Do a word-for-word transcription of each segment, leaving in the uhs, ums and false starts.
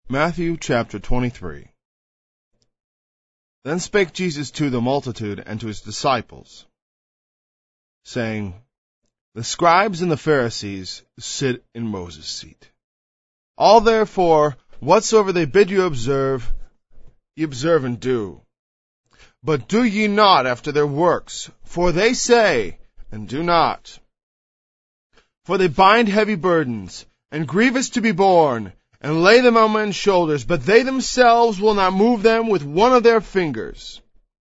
Matthew chapter twenty-three. Then spake Jesus to the multitude and to his disciples, saying, The scribes and the Pharisees sit in Moses' seat. All therefore, whatsoever they bid you observe, ye observe and do. But do ye not after their works, for they say, and do not. For they bind heavy burdens, and grievous to be borne, and lay them on men's shoulders, but they themselves will not move them with one of their fingers.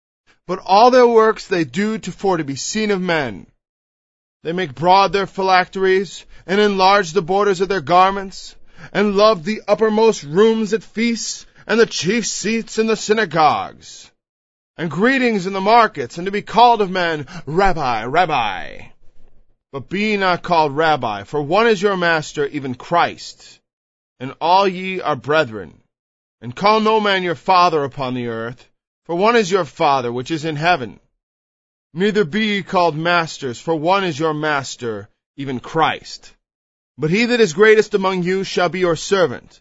But all their works they do to for to be seen of men. They make broad their phylacteries, and enlarge the borders of their garments, and love the uppermost rooms at feasts, and the chief seats in the synagogues, and greetings in the markets, and to be called of men, Rabbi, Rabbi. But be ye not called Rabbi, for one is your master, even Christ. And all ye are brethren. And call no man your father upon the earth, for one is your Father which is in heaven. Neither be ye called masters, for one is your master, even Christ. But he that is greatest among you shall be your servant.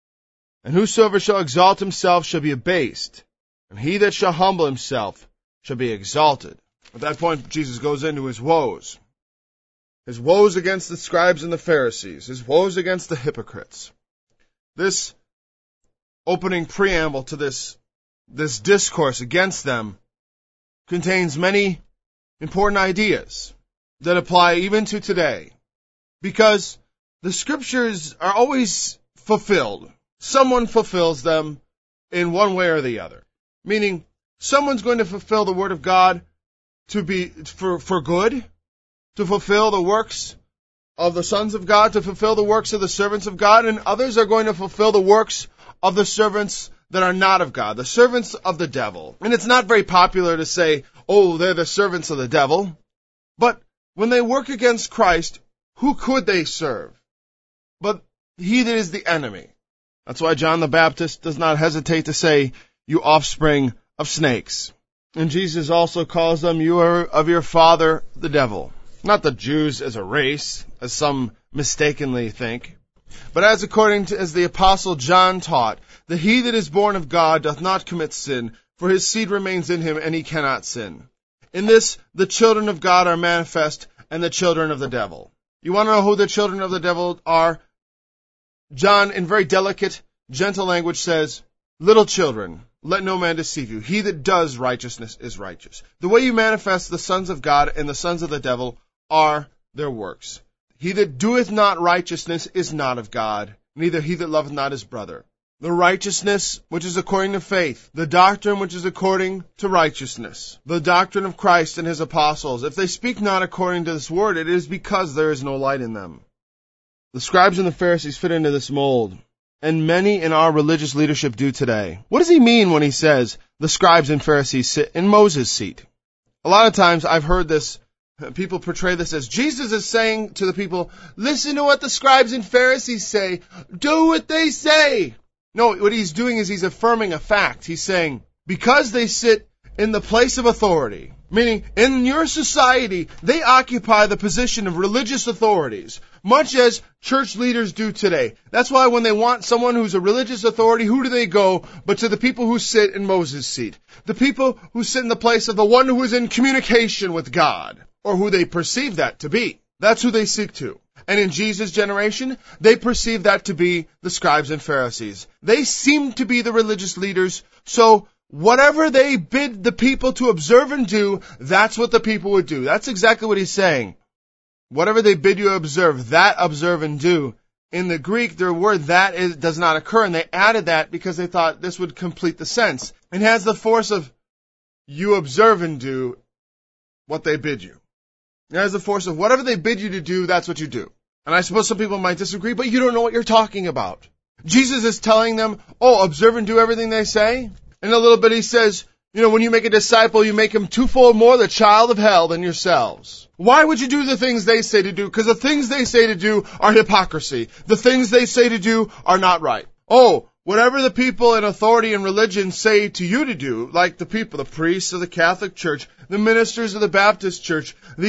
And whosoever shall exalt himself shall be abased, and he that shall humble himself shall be exalted. At that point, Jesus goes into his woes. His woes against the scribes and the Pharisees. His woes against the hypocrites. This opening preamble to this, this discourse against them contains many important ideas that apply even to today. Because the scriptures are always fulfilled. Someone fulfills them in one way or the other. Meaning, someone's going to fulfill the word of God to be for, for good, to fulfill the works of the sons of God, to fulfill the works of the servants of God, and others are going to fulfill the works of the servants that are not of God, the servants of the devil. And it's not very popular to say, oh, they're the servants of the devil. But when they work against Christ, who could they serve? But he that is the enemy. That's why John the Baptist does not hesitate to say, you offspring of snakes. And Jesus also calls them, you are of your father, the devil. Not the Jews as a race, as some mistakenly think, but as according to as the apostle John taught, that he that is born of God doth not commit sin, for his seed remains in him, and he cannot sin. In this, the children of God are manifest, and the children of the devil. You want to know who the children of the devil are? John, in very delicate, gentle language, says, little children, let no man deceive you. He that does righteousness is righteous. The way you manifest the sons of God and the sons of the devil are their works. He that doeth not righteousness is not of God, neither he that loveth not his brother. The righteousness which is according to faith, the doctrine which is according to righteousness, the doctrine of Christ and his apostles, if they speak not according to this word, it is because there is no light in them. The scribes and the Pharisees fit into this mold, and many in our religious leadership do today. What does he mean when he says the scribes and Pharisees sit in Moses' seat? A lot of times I've heard this. People portray this as Jesus is saying to the people, listen to what the scribes and Pharisees say. Do what they say. No, what he's doing is he's affirming a fact. He's saying, because they sit in the place of authority, meaning in your society, they occupy the position of religious authorities, much as church leaders do today. That's why when they want someone who's a religious authority, who do they go but to the people who sit in Moses' seat? The people who sit in the place of the one who is in communication with God, or who they perceive that to be. That's who they seek to. And in Jesus' generation, they perceive that to be the scribes and Pharisees. They seem to be the religious leaders, so whatever they bid the people to observe and do, that's what the people would do. That's exactly what he's saying. Whatever they bid you observe, that observe and do. In the Greek, their word that is, does not occur, and they added that because they thought this would complete the sense. It has the force of you observe and do what they bid you. It has the force of whatever they bid you to do, that's what you do. And I suppose some people might disagree, but you don't know what you're talking about. Jesus is telling them, oh, observe and do everything they say. In a little bit he says, you know, when you make a disciple, you make him twofold more the child of hell than yourselves. Why would you do the things they say to do? Because the things they say to do are hypocrisy. The things they say to do are not right. Oh, whatever the people in authority and religion say to you to do, like the people, the priests of the Catholic Church, the ministers of the Baptist Church, the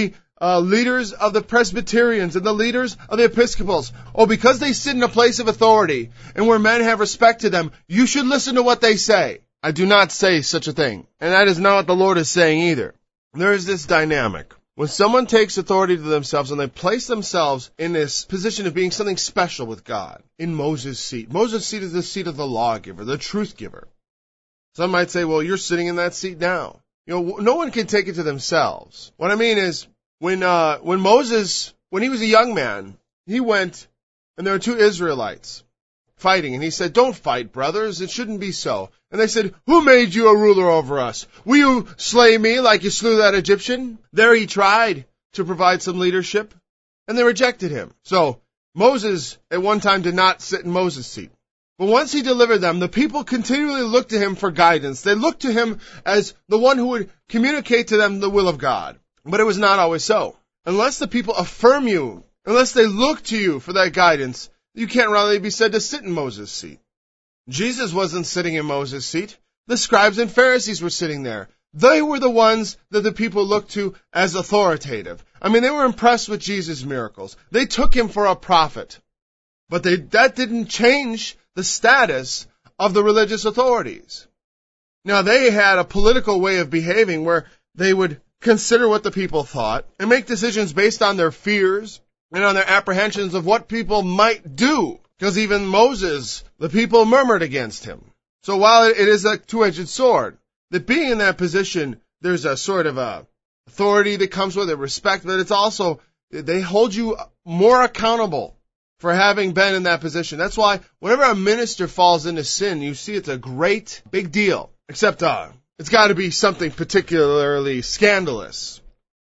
uh, leaders of the Presbyterians and the leaders of the Episcopals. Oh, because they sit in a place of authority and where men have respect to them, you should listen to what they say. I do not say such a thing. And that is not what the Lord is saying either. There is this dynamic. When someone takes authority to themselves and they place themselves in this position of being something special with God, in Moses' seat. Moses' seat is the seat of the lawgiver, the truth giver. Some might say, well, you're sitting in that seat now. You know, no one can take it to themselves. What I mean is, when, uh, when Moses, when he was a young man, he went, and there were two Israelites fighting, and he said, don't fight, brothers, it shouldn't be so. And they said, who made you a ruler over us? Will you slay me like you slew that Egyptian? There he tried to provide some leadership, and they rejected him. So, Moses at one time did not sit in Moses' seat. But once he delivered them, the people continually looked to him for guidance. They looked to him as the one who would communicate to them the will of God. But it was not always so. Unless the people affirm you, unless they look to you for that guidance, you can't really be said to sit in Moses' seat. Jesus wasn't sitting in Moses' seat. The scribes and Pharisees were sitting there. They were the ones that the people looked to as authoritative. I mean, they were impressed with Jesus' miracles. They took him for a prophet. But they, that didn't change the status of the religious authorities. Now, they had a political way of behaving where they would consider what the people thought and make decisions based on their fears and on their apprehensions of what people might do. Because even Moses, the people murmured against him. So while it is a two-edged sword, that being in that position, there's a sort of a authority that comes with it, respect, but it's also, they hold you more accountable for having been in that position. That's why whenever a minister falls into sin, you see it's a great big deal. Except uh, it's got to be something particularly scandalous.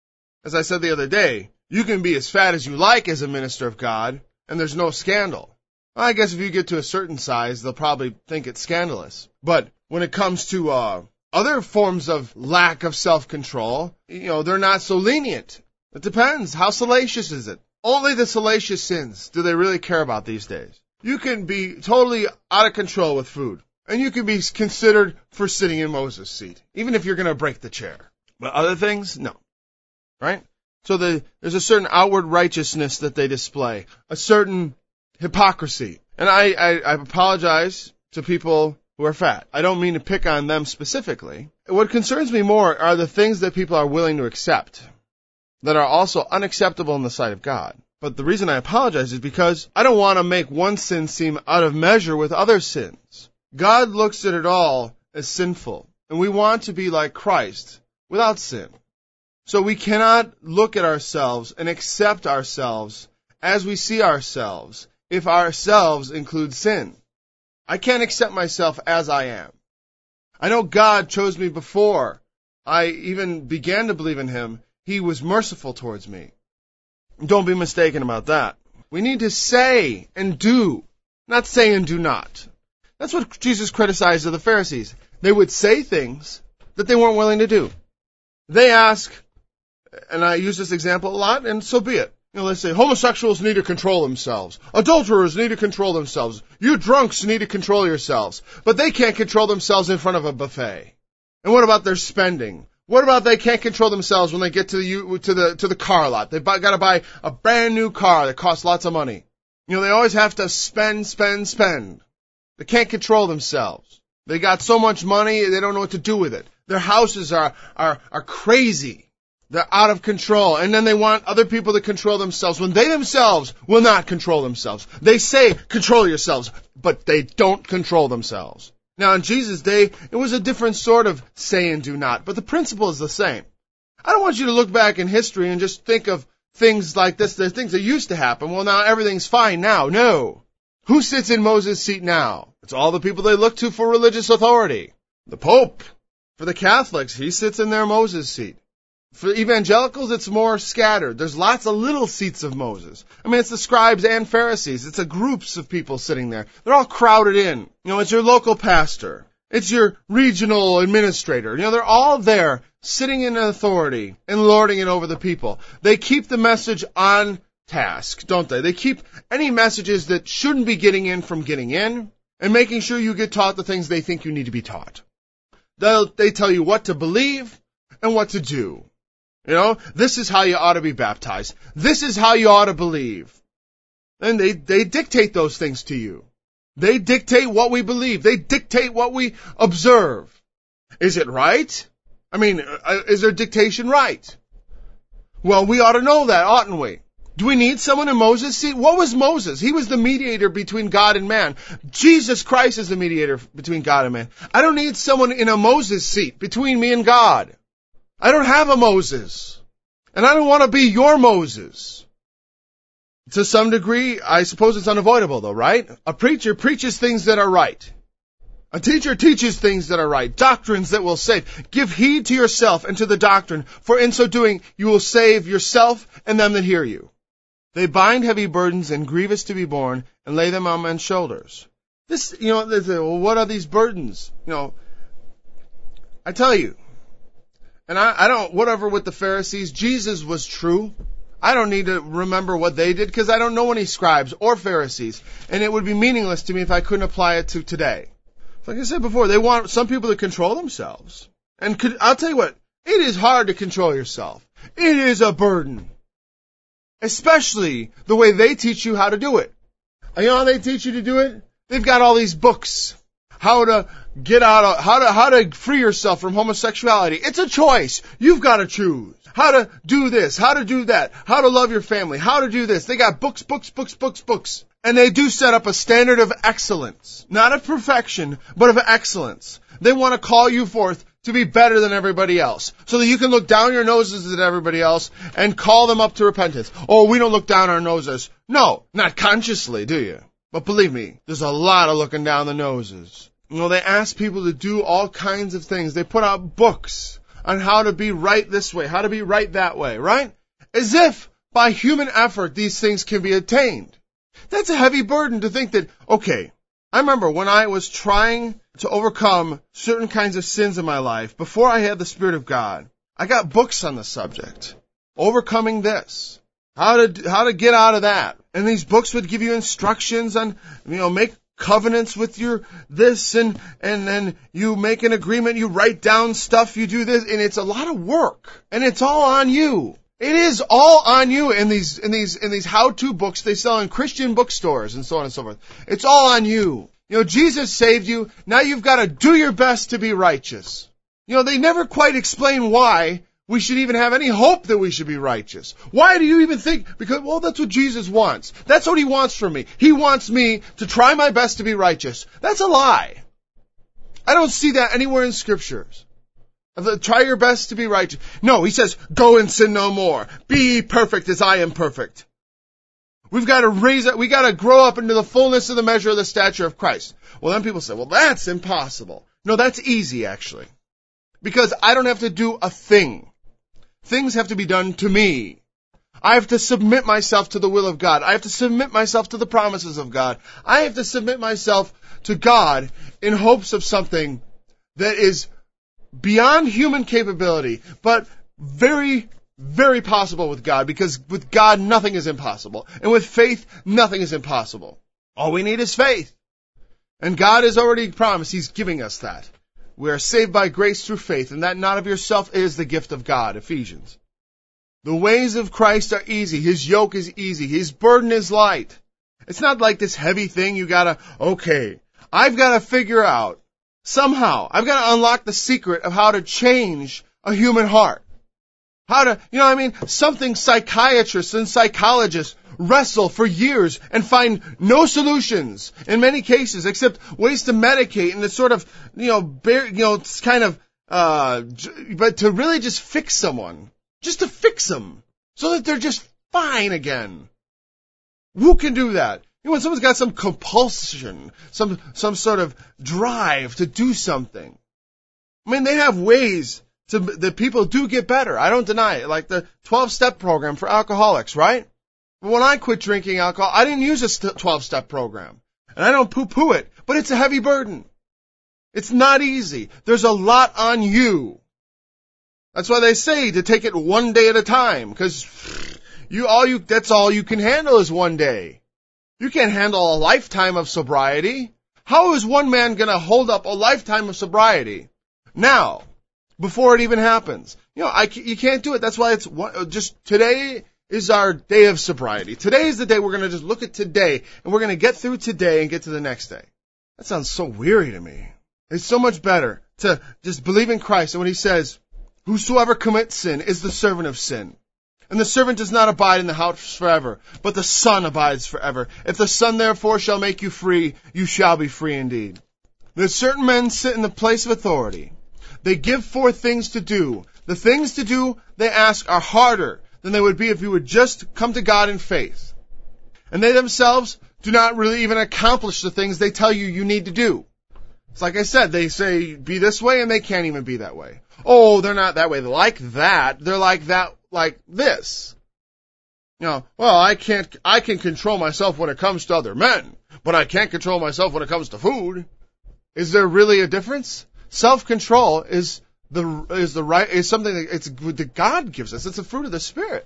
As I said the other day, you can be as fat as you like as a minister of God, and there's no scandal. Well, I guess if you get to a certain size, they'll probably think it's scandalous. But when it comes to uh, other forms of lack of self-control, you know, they're not so lenient. It depends. How salacious is it? Only the salacious sins do they really care about these days. You can be totally out of control with food, and you can be considered for sitting in Moses' seat, even if you're going to break the chair. But other things, no. Right? So the, there's a certain outward righteousness that they display, a certain hypocrisy. And I, I, I apologize to people who are fat. I don't mean to pick on them specifically. What concerns me more are the things that people are willing to accept that are also unacceptable in the sight of God. But the reason I apologize is because I don't want to make one sin seem out of measure with other sins. God looks at it all as sinful, and we want to be like Christ without sin. So we cannot look at ourselves and accept ourselves as we see ourselves if ourselves include sin. I can't accept myself as I am. I know God chose me before I even began to believe in him. He was merciful towards me. Don't be mistaken about that. We need to say and do, not say and do not. That's what Jesus criticized of the Pharisees. They would say things that they weren't willing to do. They ask, and I use this example a lot, and so be it. You know, they say, homosexuals need to control themselves. Adulterers need to control themselves. You drunks need to control yourselves. But they can't control themselves in front of a buffet. And what about their spending? What about they can't control themselves when they get to the to the to the car lot? They've got to buy a brand new car that costs lots of money. You know, they always have to spend, spend, spend. They can't control themselves. They got so much money, they don't know what to do with it. Their houses are are are crazy. They're out of control. And then they want other people to control themselves when they themselves will not control themselves. They say, control yourselves, but they don't control themselves. Now, in Jesus' day, it was a different sort of say and do not, but the principle is the same. I don't want you to look back in history and just think of things like this, the things that used to happen. Well, now everything's fine now. No. Who sits in Moses' seat now? It's all the people they look to for religious authority. The Pope. For the Catholics, he sits in their Moses' seat. For evangelicals, it's more scattered. There's lots of little seats of Moses. I mean, it's the scribes and Pharisees. It's a groups of people sitting there. They're all crowded in. You know, it's your local pastor. It's your regional administrator. You know, they're all there sitting in authority and lording it over the people. They keep the message on task, don't they? They keep any messages that shouldn't be getting in from getting in and making sure you get taught the things they think you need to be taught. They'll, they tell you what to believe and what to do. You know, this is how you ought to be baptized. This is how you ought to believe. And they, they dictate those things to you. They dictate what we believe. They dictate what we observe. Is it right? I mean, is their dictation right? Well, we ought to know that, oughtn't we? Do we need someone in Moses' seat? What was Moses? He was the mediator between God and man. Jesus Christ is the mediator between God and man. I don't need someone in a Moses seat between me and God. I don't have a Moses. And I don't want to be your Moses. To some degree, I suppose it's unavoidable though, right? A preacher preaches things that are right. A teacher teaches things that are right, doctrines that will save. Give heed to yourself and to the doctrine, for in so doing you will save yourself and them that hear you. They bind heavy burdens and grievous to be borne, and lay them on men's shoulders. This, you know, they say, well, what are these burdens? You know, I tell you, and I, I don't, whatever with the Pharisees, Jesus was true. I don't need to remember what they did because I don't know any scribes or Pharisees, and it would be meaningless to me if I couldn't apply it to today. Like I said before, they want some people to control themselves. And could, I'll tell you what, it is hard to control yourself. It is a burden. Especially the way they teach you how to do it. You know how they teach you to do it? They've got all these books. How to get out of, how to, how to free yourself from homosexuality. It's a choice. You've got to choose. How to do this, how to do that, how to love your family, how to do this. They got books, books, books, books, books. And they do set up a standard of excellence. Not of perfection, but of excellence. They want to call you forth to be better than everybody else. So that you can look down your noses at everybody else and call them up to repentance. Oh, we don't look down our noses. No, not consciously, do you? But believe me, there's a lot of looking down the noses. You know, they ask people to do all kinds of things. They put out books on how to be right this way, how to be right that way, right? As if by human effort these things can be attained. That's a heavy burden to think that, okay, I remember when I was trying to overcome certain kinds of sins in my life, before I had the Spirit of God, I got books on the subject. Overcoming this. How to, how to get out of that. And these books would give you instructions on, you know, make covenants with your this and, and then you make an agreement, you write down stuff, you do this, and it's a lot of work. And it's all on you. It is all on you in these, in these, in these how-to books they sell in Christian bookstores and so on and so forth. It's all on you. You know, Jesus saved you. Now you've got to do your best to be righteous. You know, they never quite explain why we should even have any hope that we should be righteous. Why do you even think? Because, well, that's what Jesus wants. That's what he wants from me. He wants me to try my best to be righteous. That's a lie. I don't see that anywhere in scriptures. Try your best to be righteous. No, he says, go and sin no more. Be perfect as I am perfect. We've got to raise it. We've got to grow up into the fullness of the measure of the stature of Christ. Well, then people say, well, that's impossible. No, that's easy, actually. Because I don't have to do a thing. Things have to be done to me. I have to submit myself to the will of God. I have to submit myself to the promises of God. I have to submit myself to God in hopes of something that is beyond human capability, but very, very possible with God, because with God nothing is impossible. And with faith, nothing is impossible. All we need is faith. And God has already promised He's giving us that. We are saved by grace through faith, and that not of yourself is the gift of God, Ephesians. The ways of Christ are easy. His yoke is easy. His burden is light. It's not like this heavy thing you gotta, okay, I've gotta figure out somehow. I've gotta unlock the secret of how to change a human heart. How to, you know what I mean? Something psychiatrists and psychologists wrestle for years and find no solutions in many cases except ways to medicate and to sort of, you know, bear, you know, it's kind of, uh, but to really just fix someone. Just to fix them. So that they're just fine again. Who can do that? You know, when someone's got some compulsion, some, some sort of drive to do something. I mean, they have ways to, that people do get better. I don't deny it. Like the twelve-step program for alcoholics, right? When I quit drinking alcohol, I didn't use a twelve-step program. And I don't poo-poo it, but it's a heavy burden. It's not easy. There's a lot on you. That's why they say to take it one day at a time, because you all you that's all you can handle is one day. You can't handle a lifetime of sobriety. How is one man going to hold up a lifetime of sobriety? Now, before it even happens. You know, I, you can't do it. That's why it's just today is our day of sobriety. Today is the day we're going to just look at today, and we're going to get through today and get to the next day. That sounds so weary to me. It's so much better to just believe in Christ. And when he says, whosoever commits sin is the servant of sin. And the servant does not abide in the house forever, but the Son abides forever. If the Son therefore shall make you free, you shall be free indeed. There's certain men sit in the place of authority. They give forth things to do. The things to do they ask are harder than they would be if you would just come to God in faith. And they themselves do not really even accomplish the things they tell you you need to do. It's like I said, they say be this way and they can't even be that way. Oh, they're not that way. They're like that. They're like that, like this. You know, well, I can't, I can control myself when it comes to other men, but I can't control myself when it comes to food. Is there really a difference? Self-control is the, is the right, is something that it's, that God gives us. It's a fruit of the Spirit.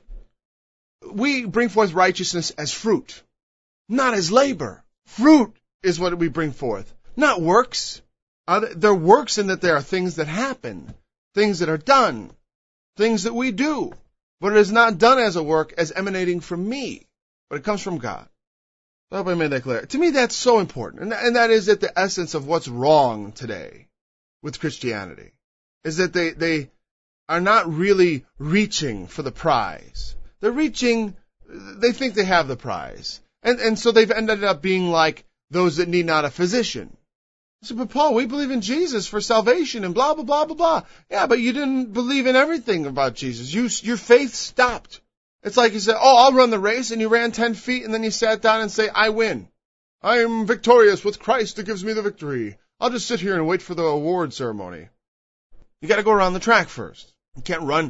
We bring forth righteousness as fruit, not as labor. Fruit is what we bring forth, not works. They're works in that there are things that happen, things that are done, things that we do. But it is not done as a work as emanating from me, but it comes from God. I hope I made that clear. To me, that's so important. And, and that is at the essence of what's wrong today with Christianity, is that they, they are not really reaching for the prize. They're reaching, they think they have the prize. And, and so they've ended up being like those that need not a physician. I said, but Paul, we believe in Jesus for salvation and blah, blah, blah, blah, blah. Yeah, but you didn't believe in everything about Jesus. You, your faith stopped. It's like you said, oh, I'll run the race, and you ran ten feet, and then you sat down and say, I win. I am victorious with Christ who gives me the victory. I'll just sit here and wait for the award ceremony. You gotta go around the track first. You can't run.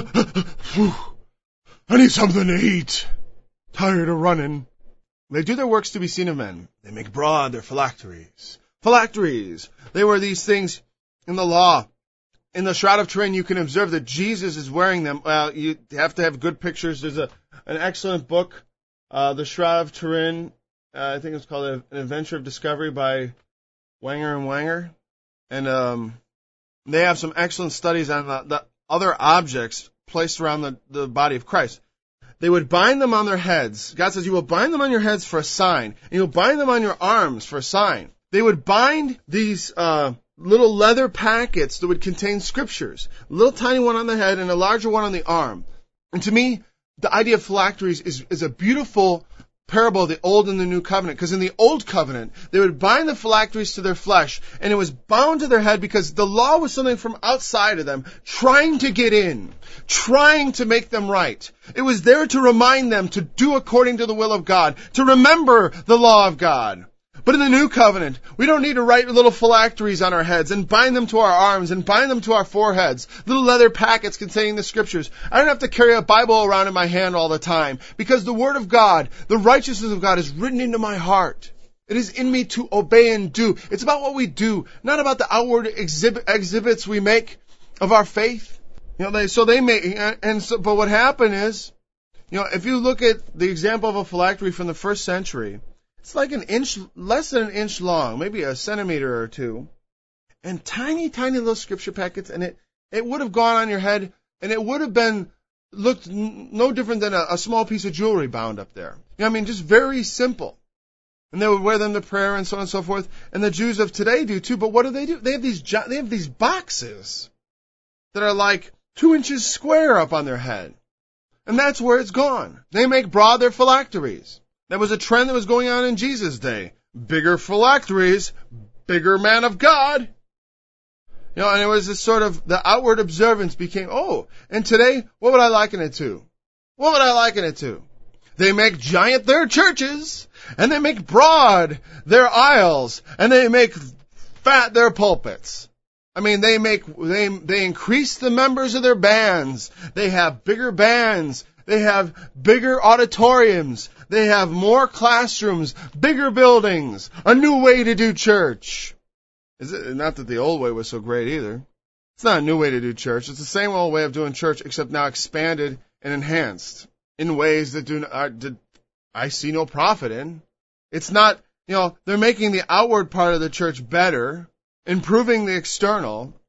I need something to eat. Tired of running. They do their works to be seen of men. They make broad their phylacteries. Phylacteries. They were these things in the law. In the Shroud of Turin, you can observe that Jesus is wearing them. Well, you have to have good pictures. There's a an excellent book, uh, The Shroud of Turin. Uh, I think it's called An Adventure of Discovery by Wanger and Wanger. And um, they have some excellent studies on the, the other objects placed around the, the body of Christ. They would bind them on their heads. God says, you will bind them on your heads for a sign, and you'll bind them on your arms for a sign. They would bind these uh, little leather packets that would contain scriptures, a little tiny one on the head and a larger one on the arm. And to me, the idea of phylacteries is, is a beautiful parable of the Old and the New Covenant, because in the Old Covenant, they would bind the phylacteries to their flesh, and it was bound to their head because the law was something from outside of them, trying to get in, trying to make them right. It was there to remind them to do according to the will of God, to remember the law of God. But in the New Covenant, we don't need to write little phylacteries on our heads and bind them to our arms and bind them to our foreheads, little leather packets containing the scriptures. I don't have to carry a Bible around in my hand all the time, because the Word of God, the righteousness of God, is written into my heart. It is in me to obey and do. It's about what we do, not about the outward exhibit, exhibits we make of our faith. You know, they, so they make, and so, but what happened is, you know, if you look at the example of a phylactery from the first century, it's like an inch, less than an inch long, maybe a centimeter or two, and tiny, tiny little scripture packets, and it, it would have gone on your head, and it would have been, looked n- no different than a, a small piece of jewelry bound up there. You know, I mean, just very simple. And they would wear them to prayer and so on and so forth, and the Jews of today do too, but what do they do? They have these, they have these boxes that are like two inches square up on their head. And that's where it's gone. They make broad their phylacteries. That was a trend that was going on in Jesus' day. Bigger phylacteries, bigger man of God. You know, and it was this sort of, the outward observance became, oh, and today, what would I liken it to? What would I liken it to? They make giant their churches, and they make broad their aisles, and they make fat their pulpits. I mean, they make, they, they increase the members of their bands. They have bigger bands. They have bigger auditoriums. They have more classrooms, bigger buildings, a new way to do church. Is it, not that the old way was so great either. It's not a new way to do church. It's the same old way of doing church, except now expanded and enhanced in ways that do not, did, I see no profit in. It's not, you know, they're making the outward part of the church better, improving the external,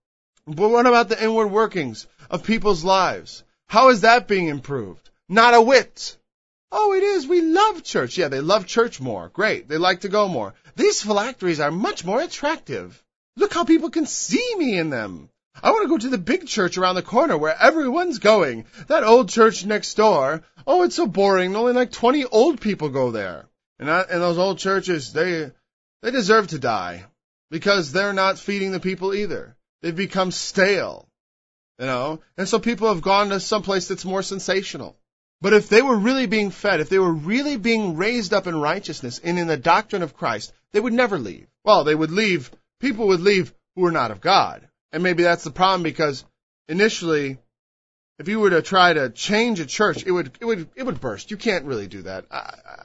But what about the inward workings of people's lives? How is that being improved? Not a whit. Oh, it is. We love church. Yeah, they love church more. Great. They like to go more. These phylacteries are much more attractive. Look how people can see me in them. I want to go to the big church around the corner where everyone's going. That old church next door, oh, it's so boring. Only like twenty old people go there. And, I, and those old churches, they they deserve to die because they're not feeding the people either. They've become stale, you know. And so people have gone to some place that's more sensational. But if they were really being fed, if they were really being raised up in righteousness and in the doctrine of Christ, they would never leave. Well, they would leave, people would leave who were not of God. And maybe that's the problem because initially, if you were to try to change a church, it would it would it would burst. You can't really do that. I, I,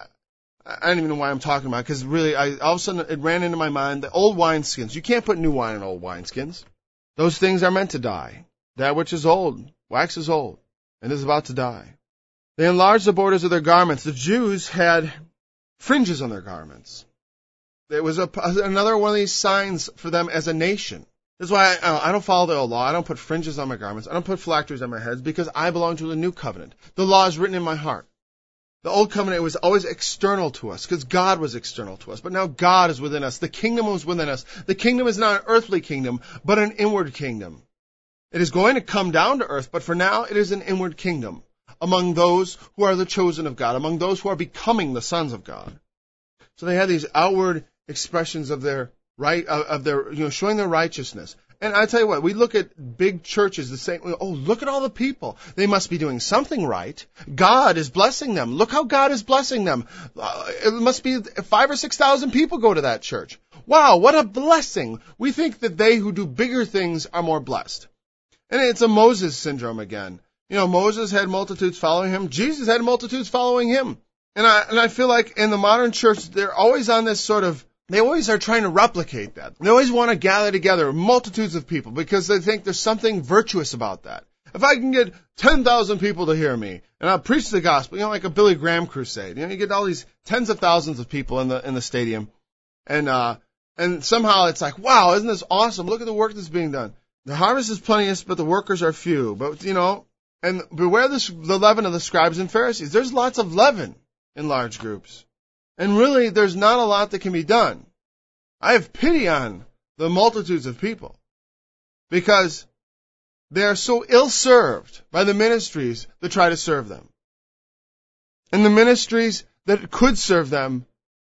I don't even know why I'm talking about it because really, I, all of a sudden it ran into my mind the old wineskins. You can't put new wine in old wineskins. Those things are meant to die. That which is old, waxes old, and is about to die. They enlarged the borders of their garments. The Jews had fringes on their garments. It was a, another one of these signs for them as a nation. That's why I, I don't follow the old law. I don't put fringes on my garments. I don't put phylacteries on my heads because I belong to the new covenant. The law is written in my heart. The old covenant was always external to us because God was external to us. But now God is within us. The kingdom was within us. The kingdom is not an earthly kingdom, but an inward kingdom. It is going to come down to earth, but for now it is an inward kingdom among those who are the chosen of God, among those who are becoming the sons of God. So they had these outward expressions of their right, of their, you know, showing their righteousness. And I tell you what, we look at big churches the same way. Oh, look at all the people. They must be doing something right. God is blessing them. Look how God is blessing them. Uh, it must be five or six thousand people go to that church. Wow, what a blessing. We think that they who do bigger things are more blessed. And it's a Moses syndrome again. You know, Moses had multitudes following him. Jesus had multitudes following him. And I, and I feel like in the modern church, they're always on this sort of, they always are trying to replicate that. They always want to gather together multitudes of people because they think there's something virtuous about that. If I can get ten thousand people to hear me and I'll preach the gospel, you know, like a Billy Graham crusade, you know, you get all these tens of thousands of people in the, in the stadium and, uh, and somehow it's like, wow, isn't this awesome? Look at the work that's being done. The harvest is plenteous, but the workers are few. But, you know, and beware the, the leaven of the scribes and Pharisees. There's lots of leaven in large groups. And really, there's not a lot that can be done. I have pity on the multitudes of people because they are so ill-served by the ministries that try to serve them. And the ministries that could serve them,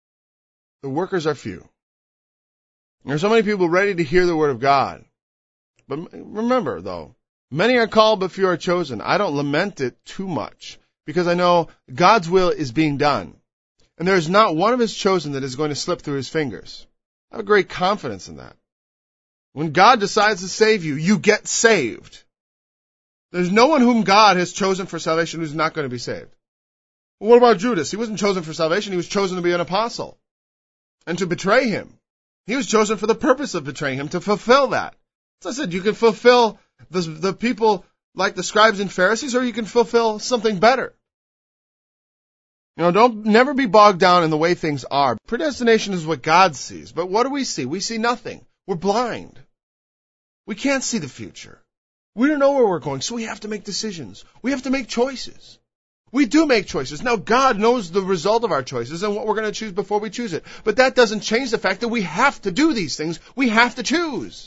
the workers are few. There are so many people ready to hear the word of God. But remember, though, many are called, but few are chosen. I don't lament it too much because I know God's will is being done. And there is not one of his chosen that is going to slip through his fingers. I have great confidence in that. When God decides to save you, you get saved. There's no one whom God has chosen for salvation who's not going to be saved. Well, what about Judas? He wasn't chosen for salvation. He was chosen to be an apostle and to betray him. He was chosen for the purpose of betraying him, to fulfill that. As I said, you can fulfill the, the people like the scribes and Pharisees, or you can fulfill something better. You know, don't never be bogged down in the way things are. Predestination is what God sees. But what do we see? We see nothing. We're blind. We can't see the future. We don't know where we're going, so we have to make decisions. We have to make choices. We do make choices. Now, God knows the result of our choices and what we're going to choose before we choose it. But that doesn't change the fact that we have to do these things. We have to choose.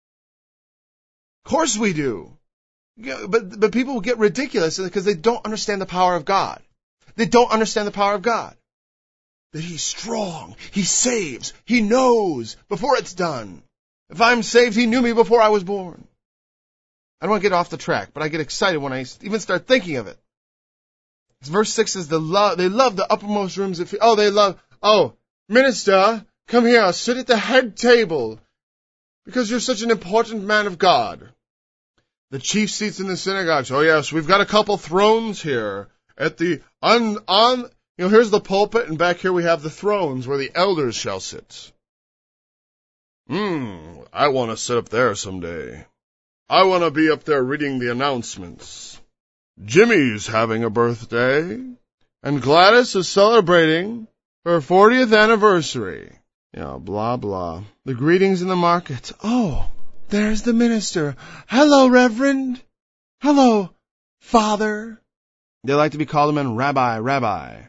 Of course we do. But, but people get ridiculous because they don't understand the power of God. They don't understand the power of God. That he's strong. He saves. He knows before it's done. If I'm saved, he knew me before I was born. I don't want to get off the track, but I get excited when I even start thinking of it. Verse six says, the love, they love the uppermost rooms. Of, oh, they love, oh, minister, come here. I'll sit at the head table because you're such an important man of God. The chief seats in the synagogues. Oh, yes, we've got a couple thrones here at the, on, on, you know, here's the pulpit, and back here we have the thrones where the elders shall sit. Hmm, I want to sit up there someday. I want to be up there reading the announcements. Jimmy's having a birthday, and Gladys is celebrating her fortieth anniversary. You know, blah, blah. The greetings in the market. Oh, there's the minister. Hello, Reverend. Hello, Father. They like to be called men Rabbi, Rabbi,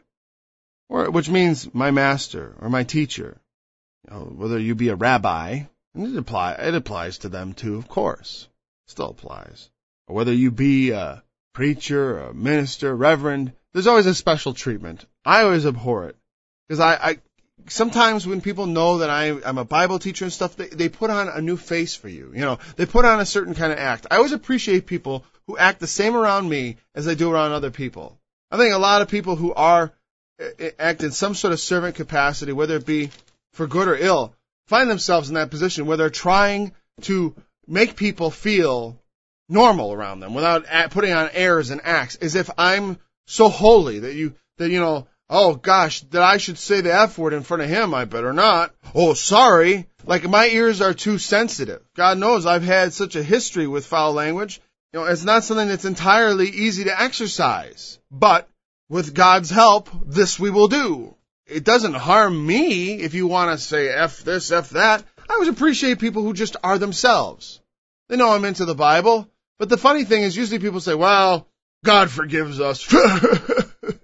or which means my master or my teacher. You know, whether you be a rabbi, and it apply it applies to them too, of course, still applies. Or whether you be a preacher, a minister, reverend, there's always a special treatment. I always abhor it because I, I sometimes when people know that I, I'm a Bible teacher and stuff, they, they put on a new face for you. You know, they put on a certain kind of act. I always appreciate people who act the same around me as they do around other people. I think a lot of people who are act in some sort of servant capacity, whether it be for good or ill, find themselves in that position where they're trying to make people feel normal around them without putting on airs and acts, as if I'm so holy that you, that, you know, oh gosh, that I should say the F word in front of him, I better not. Oh, sorry. Like my ears are too sensitive. God knows I've had such a history with foul language. You know, it's not something that's entirely easy to exercise. But with God's help, this we will do. It doesn't harm me if you want to say F this, F that. I always appreciate people who just are themselves. They know I'm into the Bible. But the funny thing is usually people say, well, God forgives us. I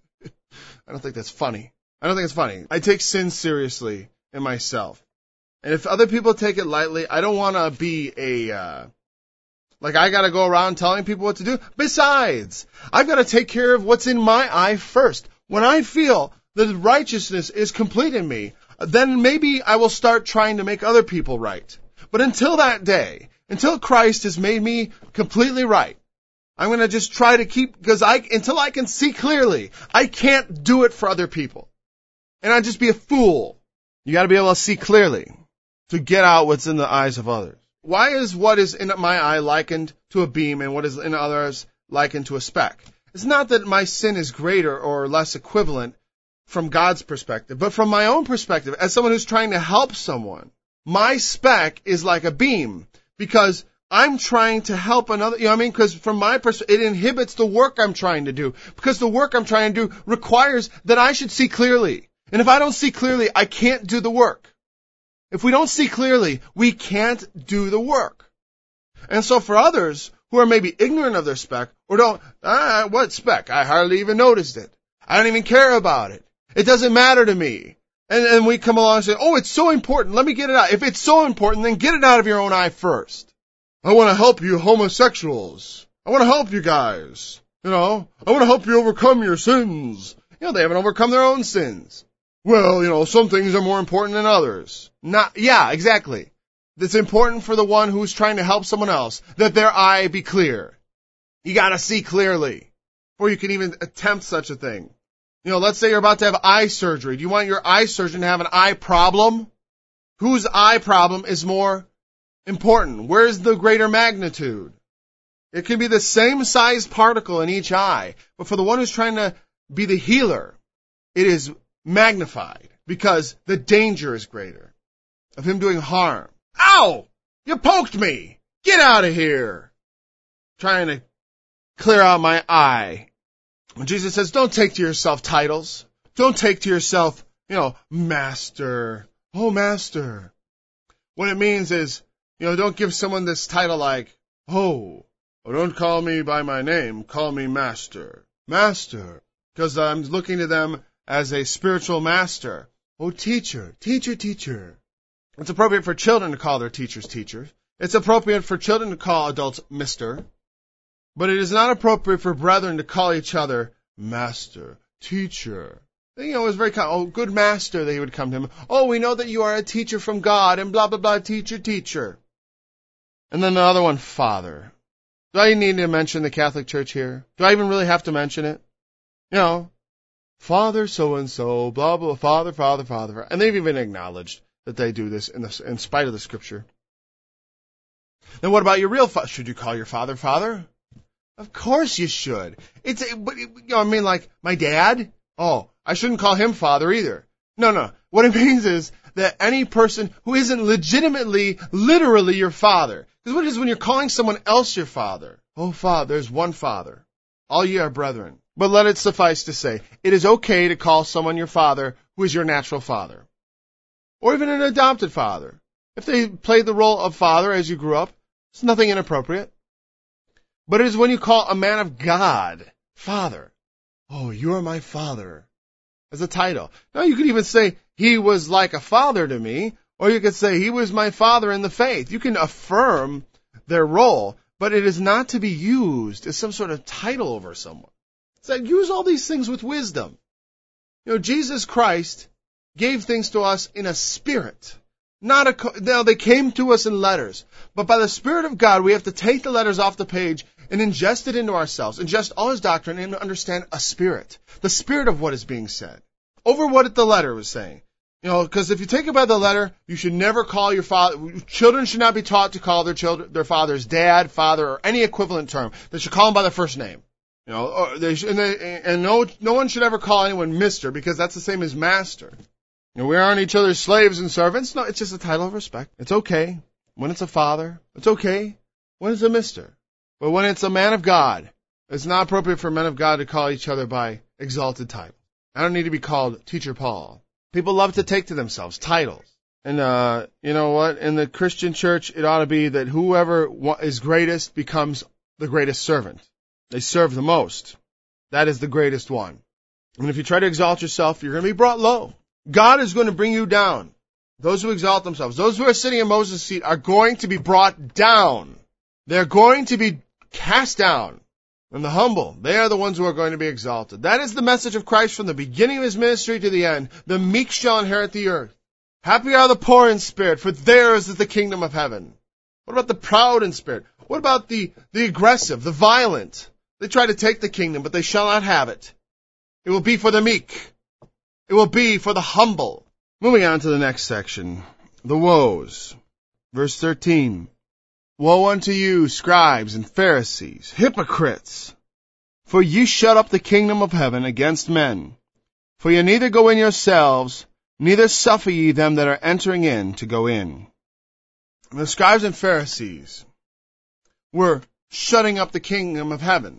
don't think that's funny. I don't think it's funny. I take sin seriously in myself. And if other people take it lightly, I don't want to be a, uh, like I got to go around telling people what to do. Besides, I've got to take care of what's in my eye first. When I feel that righteousness is complete in me, then maybe I will start trying to make other people right. But until that day, until Christ has made me completely right, I'm going to just try to keep, because I, until I can see clearly, I can't do it for other people. And I'd just be a fool. You got to be able to see clearly to get out what's in the eyes of others. Why is what is in my eye likened to a beam and what is in others likened to a speck? It's not that my sin is greater or less equivalent from God's perspective, but from my own perspective, as someone who's trying to help someone, my speck is like a beam because I'm trying to help another, you know what I mean? Because from my perspective, it inhibits the work I'm trying to do because the work I'm trying to do requires that I should see clearly. And if I don't see clearly, I can't do the work. If we don't see clearly, we can't do the work. And so for others who are maybe ignorant of their speck or don't, ah, what speck? I hardly even noticed it. I don't even care about it. It doesn't matter to me. And, and we come along and say, oh, it's so important. Let me get it out. If it's so important, then get it out of your own eye first. I want to help you homosexuals. I want to help you guys. You know, I want to help you overcome your sins. You know, they haven't overcome their own sins. Well, you know, some things are more important than others. Not, yeah, exactly. It's important for the one who's trying to help someone else that their eye be clear. You gotta see clearly before you can even attempt such a thing. You know, let's say you're about to have eye surgery. Do you want your eye surgeon to have an eye problem? Whose eye problem is more important? Where's the greater magnitude? It can be the same size particle in each eye, but for the one who's trying to be the healer, it is magnified because the danger is greater of him doing harm. Ow! You poked me! Get out of here! Trying to clear out my eye. When Jesus says, don't take to yourself titles. Don't take to yourself, you know, master. Oh, master. What it means is, you know, don't give someone this title like, oh, oh don't call me by my name. Call me master. Master. Because I'm looking to them as a spiritual master. Oh, teacher, teacher, teacher. It's appropriate for children to call their teachers teachers. It's appropriate for children to call adults mister. But it is not appropriate for brethren to call each other master, teacher. You know, it was very kind. Oh, good master, they would come to him. Oh, we know that you are a teacher from God, and blah, blah, blah, teacher, teacher. And then the other one, father. Do I need to mention the Catholic Church here? Do I even really have to mention it? You know, Father so-and-so, blah, blah, father, father, father. And they've even acknowledged that they do this in, the, in spite of the Scripture. Then what about your real father? Should you call your father father? Of course you should. It's, but you know, I mean, like, my dad? Oh, I shouldn't call him father either. No, no. What it means is that any person who isn't legitimately, literally your father. Because what it is when you're calling someone else your father? Oh, father, there's one father. All ye are brethren. But let it suffice to say, it is okay to call someone your father who is your natural father. Or even an adopted father. If they played the role of father as you grew up, It's nothing inappropriate. But it is when you call a man of God Father. Oh, you are my Father. As a title. Now you could even say, he was like a father to me, or you could say, he was my father in the faith. You can affirm their role, but it is not to be used as some sort of title over someone. It's like, use all these things with wisdom. You know, Jesus Christ gave things to us in a spirit. Not a, now they came to us in letters, but by the Spirit of God, we have to take the letters off the page and ingest it into ourselves, ingest all His doctrine and understand a spirit, the spirit of what is being said, over what the letter was saying. You know, because if you take it by the letter, you should never call your father, children should not be taught to call their children, their fathers dad, father, or any equivalent term. They should call them by their first name. You know, or they should, and, they, and no, no one should ever call anyone mister, because that's the same as master. You know, we aren't each other's slaves and servants. No, it's just a title of respect. It's okay when it's a father. It's okay when it's a mister. But when it's a man of God, it's not appropriate for men of God to call each other by exalted title. I don't need to be called Teacher Paul. People love to take to themselves titles. And, uh, you know what? In the Christian church, it ought to be that whoever is greatest becomes the greatest servant. They serve the most. That is the greatest one. And if you try to exalt yourself, you're going to be brought low. God is going to bring you down. Those who exalt themselves, those who are sitting in Moses' seat are going to be brought down. They're going to be cast down. And the humble, they are the ones who are going to be exalted. That is the message of Christ from the beginning of His ministry to the end. The meek shall inherit the earth. Happy are the poor in spirit, for theirs is the kingdom of heaven. What about the proud in spirit? What about the, the aggressive, the violent? They try to take the kingdom, but they shall not have it. It will be for the meek. It will be for the humble. Moving on to the next section. The woes. Verse thirteen. Woe unto you, scribes and Pharisees, hypocrites! For ye shut up the kingdom of heaven against men. For ye neither go in yourselves, neither suffer ye them that are entering in to go in. And the scribes and Pharisees were shutting up the kingdom of heaven.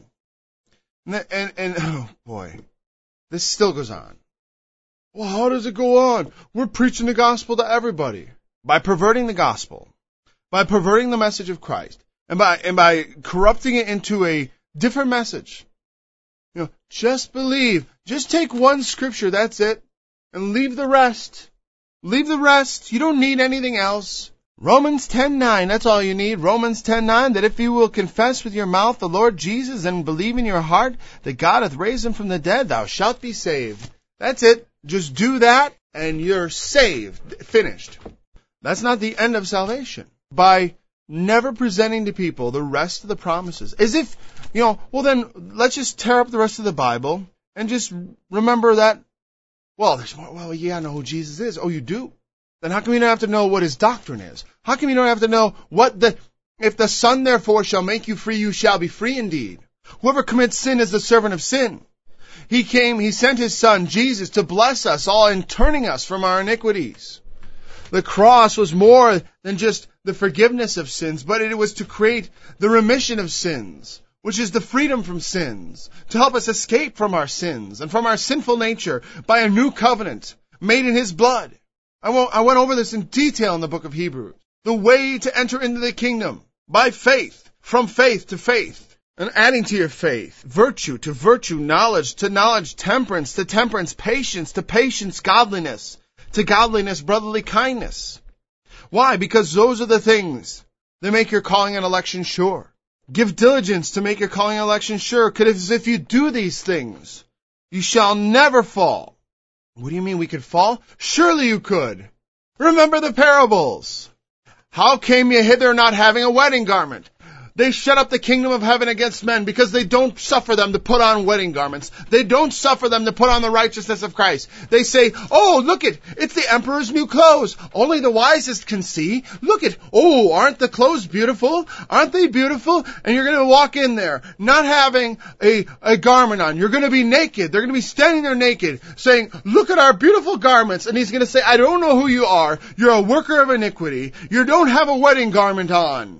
And, and, and oh boy, this still goes on. Well, how does it go on? We're preaching the gospel to everybody. By perverting the gospel. By perverting the message of Christ. And by, and by corrupting it into a different message. You know, just believe. Just take one scripture, that's it. And leave the rest. Leave the rest. You don't need anything else. Romans ten nine, that's all you need. Romans ten nine, that if you will confess with your mouth the Lord Jesus and believe in your heart that God hath raised him from the dead, thou shalt be saved. That's it. Just do that and you're saved. Finished. That's not the end of salvation. By never presenting to people the rest of the promises. As if, you know, well then, let's just tear up the rest of the Bible and just remember that, well, there's more, well, yeah, I know who Jesus is. Oh, you do? Then how come you don't have to know what his doctrine is? How come you don't have to know what the, if the Son therefore shall make you free, you shall be free indeed. Whoever commits sin is the servant of sin. He came, he sent his Son, Jesus, to bless us all in turning us from our iniquities. The cross was more than just the forgiveness of sins, but it was to create the remission of sins, which is the freedom from sins, to help us escape from our sins and from our sinful nature by a new covenant made in his blood. I won't, I went over this in detail in the book of Hebrews. The way to enter into the kingdom by faith, from faith to faith. And adding to your faith, virtue to virtue, knowledge to knowledge, temperance to temperance, patience to patience, godliness to godliness, brotherly kindness. Why? Because those are the things that make your calling and election sure. Give diligence to make your calling and election sure, because if you do these things, you shall never fall. What do you mean we could fall? Surely you could. Remember the parables. How came you hither not having a wedding garment? They shut up the kingdom of heaven against men because they don't suffer them to put on wedding garments. They don't suffer them to put on the righteousness of Christ. They say, oh, look it, it's the emperor's new clothes. Only the wisest can see. Look it, oh, aren't the clothes beautiful? Aren't they beautiful? And you're going to walk in there not having a, a garment on. You're going to be naked. They're going to be standing there naked saying, look at our beautiful garments. And he's going to say, I don't know who you are. You're a worker of iniquity. You don't have a wedding garment on.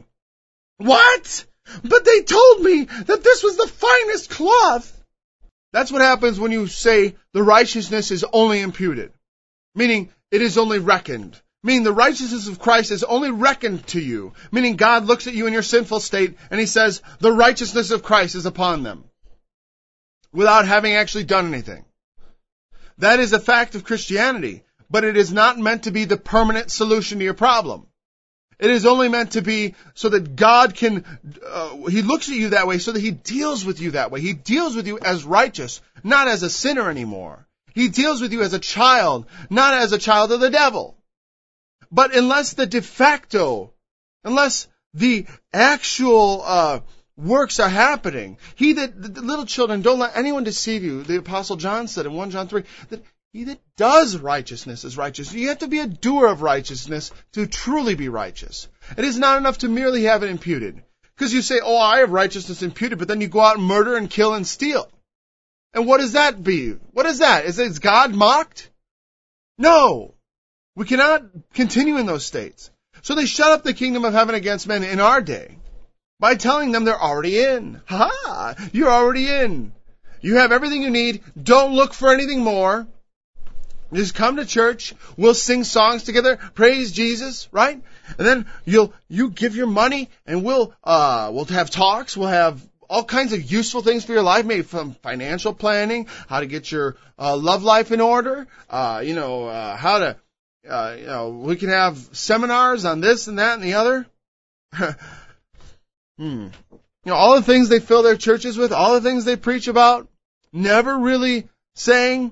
What? But they told me that this was the finest cloth. That's what happens when you say the righteousness is only imputed. Meaning, it is only reckoned. Meaning the righteousness of Christ is only reckoned to you. Meaning God looks at you in your sinful state and He says, the righteousness of Christ is upon them. Without having actually done anything. That is a fact of Christianity. But it is not meant to be the permanent solution to your problem. It is only meant to be so that God can, uh, He looks at you that way so that He deals with you that way. He deals with you as righteous, not as a sinner anymore. He deals with you as a child, not as a child of the devil. But unless the de facto, unless the actual uh works are happening, he that, the little children, don't let anyone deceive you. The Apostle John said in First John three, that he that does righteousness is righteous. You have to be a doer of righteousness to truly be righteous. It is not enough to merely have it imputed. Because you say, oh, I have righteousness imputed, but then you go out and murder and kill and steal. And what does that be? What is that? Is, is God mocked? No. We cannot continue in those states. So they shut up the kingdom of heaven against men in our day by telling them they're already in. Ha ha! You're already in. You have everything you need. Don't look for anything more. Just come to church. We'll sing songs together. Praise Jesus, right? And then you'll you give your money, and we'll uh we'll have talks. We'll have all kinds of useful things for your life, maybe from financial planning, how to get your uh, love life in order. Uh, you know uh, how to. Uh, you know, we can have seminars on this and that and the other. hmm. You know, all the things they fill their churches with, all the things they preach about, never really saying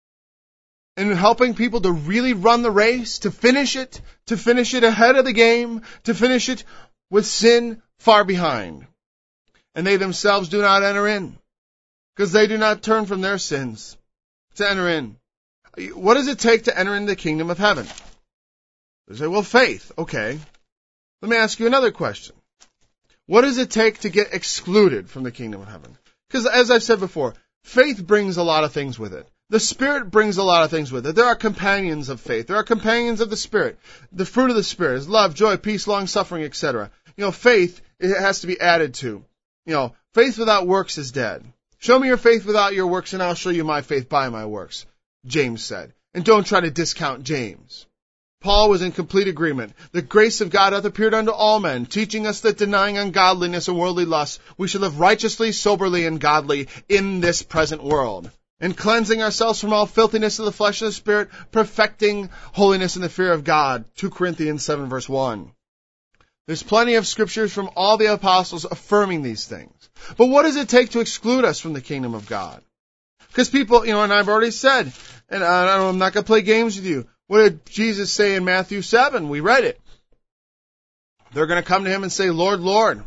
and helping people to really run the race, to finish it, to finish it ahead of the game, to finish it with sin far behind. And they themselves do not enter in, because they do not turn from their sins to enter in. What does it take to enter into the kingdom of heaven? They say, well, faith. Okay. Let me ask you another question. What does it take to get excluded from the kingdom of heaven? Because as I've said before, faith brings a lot of things with it. The Spirit brings a lot of things with it. There are companions of faith. There are companions of the Spirit. The fruit of the Spirit is love, joy, peace, long-suffering, et cetera. You know, faith, it has to be added to. You know, faith without works is dead. Show me your faith without your works, and I'll show you my faith by my works, James said. And don't try to discount James. Paul was in complete agreement. The grace of God hath appeared unto all men, teaching us that denying ungodliness and worldly lusts, we should live righteously, soberly, and godly in this present world. And cleansing ourselves from all filthiness of the flesh and the spirit, perfecting holiness in the fear of God. Second Corinthians seven verse one. There's plenty of scriptures from all the apostles affirming these things. But what does it take to exclude us from the kingdom of God? Because people, you know, and I've already said, and I'm not going to play games with you. What did Jesus say in Matthew seven? We read it. They're going to come to Him and say, Lord, Lord.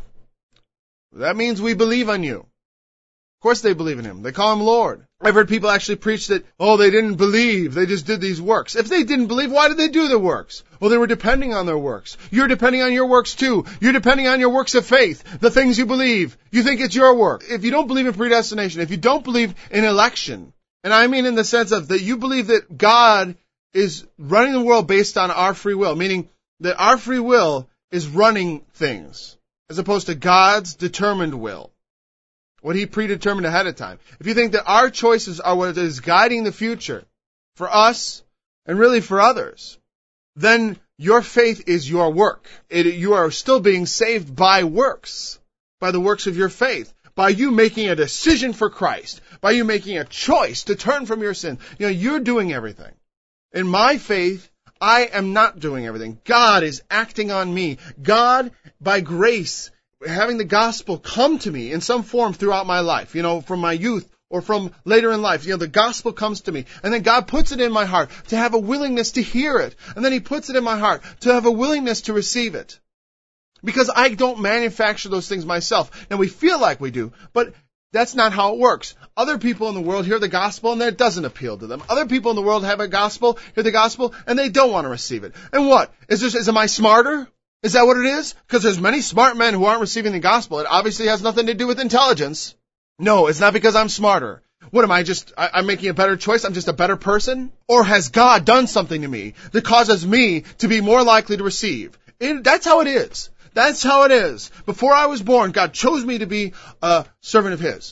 That means we believe on you. Of course they believe in Him. They call Him Lord. I've heard people actually preach that, oh, they didn't believe. They just did these works. If they didn't believe, why did they do the works? Well, they were depending on their works. You're depending on your works too. You're depending on your works of faith, the things you believe. You think it's your work. If you don't believe in predestination, if you don't believe in election, and I mean in the sense of that you believe that God is running the world based on our free will, meaning that our free will is running things, as opposed to God's determined will, what He predetermined ahead of time. If you think that our choices are what is guiding the future for us and really for others, then your faith is your work. It, you are still being saved by works, by the works of your faith, by you making a decision for Christ, by you making a choice to turn from your sin. You know, you're doing everything. In my faith, I am not doing everything. God is acting on me. God, by grace, having the gospel come to me in some form throughout my life, you know, from my youth or from later in life. You know, the gospel comes to me, and then God puts it in my heart to have a willingness to hear it. And then He puts it in my heart to have a willingness to receive it. Because I don't manufacture those things myself. Now, we feel like we do, but that's not how it works. Other people in the world hear the gospel and it doesn't appeal to them. Other people in the world have a gospel, hear the gospel, and they don't want to receive it. And what? Is this, is am I smarter? Is that what it is? Because there's many smart men who aren't receiving the gospel. It obviously has nothing to do with intelligence. No, it's not because I'm smarter. What am I just, I, I'm making a better choice? I'm just a better person? Or has God done something to me that causes me to be more likely to receive? It, that's how it is. That's how it is. Before I was born, God chose me to be a servant of His.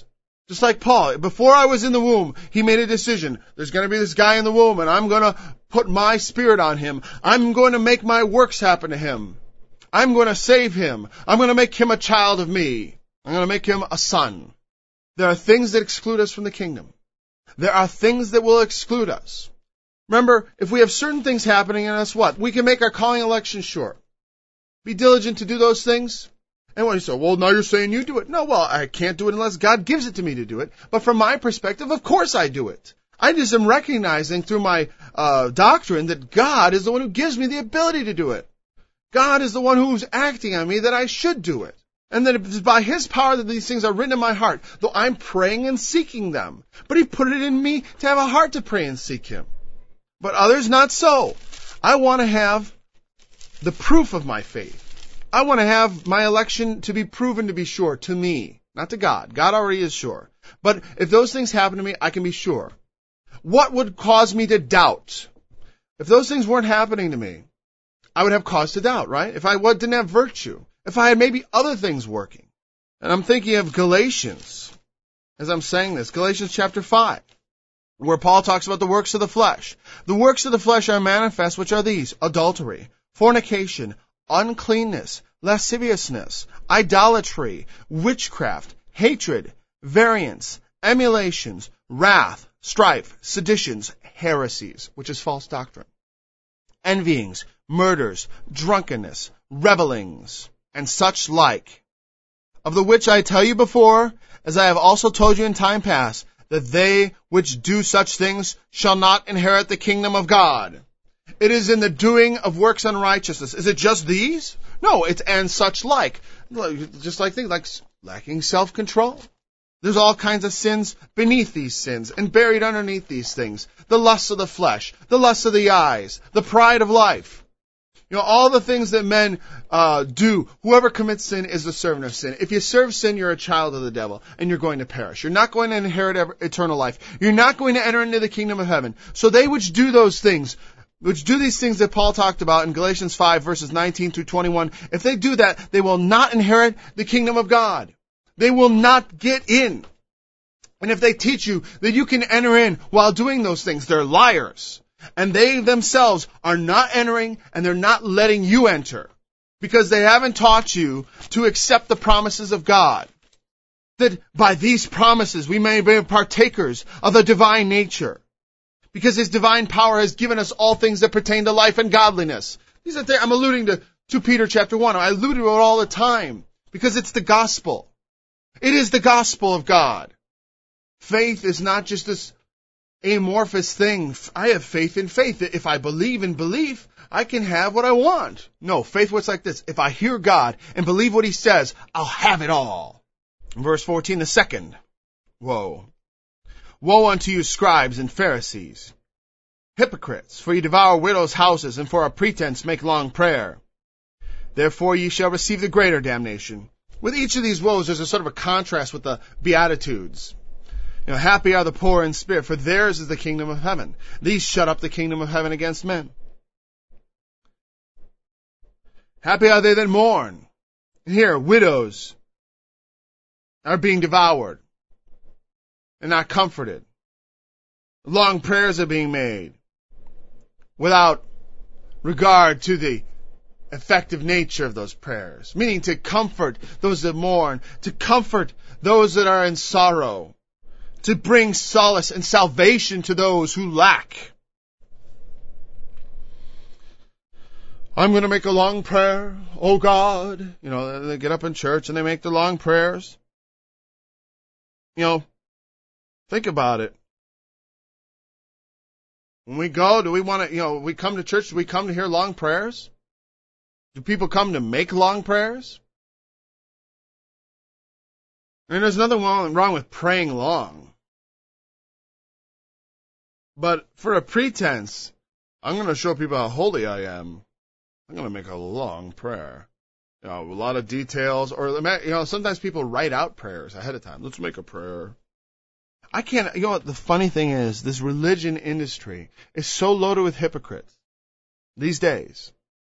Just like Paul, before I was in the womb, he made a decision. There's going to be this guy in the womb, and I'm going to put my spirit on him. I'm going to make my works happen to him. I'm going to save him. I'm going to make him a child of me. I'm going to make him a son. There are things that exclude us from the kingdom. There are things that will exclude us. Remember, if we have certain things happening in us, what? We can make our calling election sure. Be diligent to do those things. And when you say, well, now you're saying you do it. No, well, I can't do it unless God gives it to me to do it. But from my perspective, of course I do it. I just am recognizing through my uh, doctrine that God is the one who gives me the ability to do it. God is the one who's acting on me that I should do it. And that it is by His power that these things are written in my heart, though I'm praying and seeking them. But He put it in me to have a heart to pray and seek Him. But others, not so. I want to have the proof of my faith. I want to have my election to be proven to be sure to me, not to God. God already is sure. But if those things happen to me, I can be sure. What would cause me to doubt? If those things weren't happening to me, I would have cause to doubt, right? If I didn't have virtue. If I had maybe other things working. And I'm thinking of Galatians, as I'm saying this, Galatians chapter five, where Paul talks about the works of the flesh. The works of the flesh are manifest, which are these: adultery, fornication, uncleanness, lasciviousness, idolatry, witchcraft, hatred, variance, emulations, wrath, strife, seditions, heresies, which is false doctrine, envyings, murders, drunkenness, revellings, and such like, of the which I tell you before, as I have also told you in time past, that they which do such things shall not inherit the kingdom of God. It is in the doing of works unrighteousness. Is it just these? No, it's and such like. Just like things like lacking self-control. There's all kinds of sins beneath these sins and buried underneath these things. The lusts of the flesh, the lusts of the eyes, the pride of life. You know, all the things that men uh, do. Whoever commits sin is the servant of sin. If you serve sin, you're a child of the devil, and you're going to perish. You're not going to inherit ever, eternal life. You're not going to enter into the kingdom of heaven. So they which do those things, which do these things that Paul talked about in Galatians five, verses nineteen through twenty-one, if they do that, they will not inherit the kingdom of God. They will not get in. And if they teach you that you can enter in while doing those things, they're liars. And they themselves are not entering, and they're not letting you enter, because they haven't taught you to accept the promises of God. That by these promises we may be partakers of the divine nature, because His divine power has given us all things that pertain to life and godliness. These are things I'm alluding to, to Peter chapter one. I allude to it all the time, because it's the gospel. It is the gospel of God. Faith is not just this amorphous thing. I have faith in faith. If I believe in belief, I can have what I want. No, faith works like this. If I hear God and believe what He says, I'll have it all. Verse fourteen, the second woe. Woe unto you, scribes and Pharisees, hypocrites, for ye devour widows' houses, and for a pretense make long prayer. Therefore ye shall receive the greater damnation. With each of these woes, there's a sort of a contrast with the Beatitudes. You know, happy are the poor in spirit, for theirs is the kingdom of heaven. These shut up the kingdom of heaven against men. Happy are they that mourn. Here, widows are being devoured and not comforted. Long prayers are being made without regard to the effective nature of those prayers, meaning to comfort those that mourn, to comfort those that are in sorrow, to bring solace and salvation to those who lack. I'm going to make a long prayer. Oh God. You know, they get up in church and they make the long prayers. You know, think about it. When we go, do we want to, you know, we come to church, do we come to hear long prayers? Do people come to make long prayers? And there's nothing wrong with praying long. But for a pretense, I'm going to show people how holy I am. I'm going to make a long prayer. You know, a lot of details. Or, you know, sometimes people write out prayers ahead of time. Let's make a prayer. I can't, you know what, the funny thing is, this religion industry is so loaded with hypocrites these days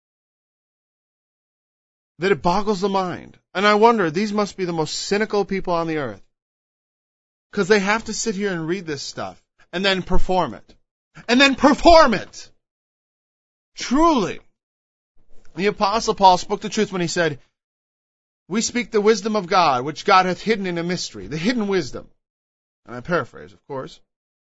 that it boggles the mind. And I wonder, these must be the most cynical people on the earth. Because they have to sit here and read this stuff and then perform it. And then perform it. Truly. The Apostle Paul spoke the truth when he said, we speak the wisdom of God, which God hath hidden in a mystery. The hidden wisdom. And I paraphrase, of course.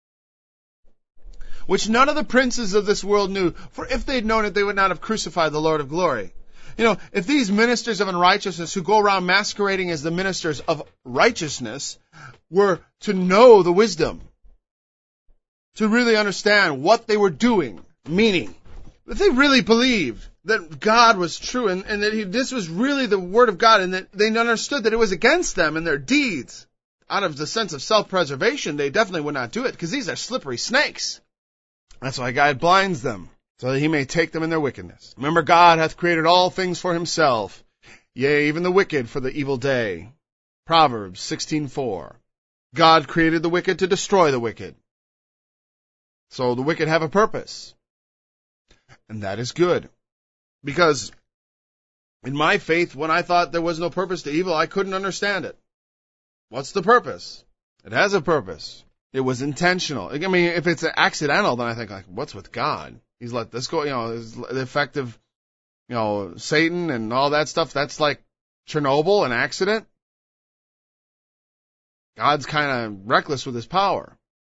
Which none of the princes of this world knew. For if they'd known it, they would not have crucified the Lord of glory. You know, if these ministers of unrighteousness who go around masquerading as the ministers of righteousness were to know the wisdom, to really understand what they were doing, meaning, if they really believed that God was true and, and that he, this was really the Word of God and that they understood that it was against them and their deeds, out of the sense of self-preservation, they definitely would not do it because these are slippery snakes. That's why God blinds them, so that he may take them in their wickedness. Remember, God hath created all things for himself, yea, even the wicked for the evil day. Proverbs sixteen four. God created the wicked to destroy the wicked. So the wicked have a purpose. And that is good. Because in my faith, when I thought there was no purpose to evil, I couldn't understand it. What's the purpose? It has a purpose. It was intentional. I mean, if it's accidental, then I think, like, what's with God? He's let this go, you know, the effect of, you know, Satan and all that stuff. That's like Chernobyl, an accident. God's kind of reckless with his power.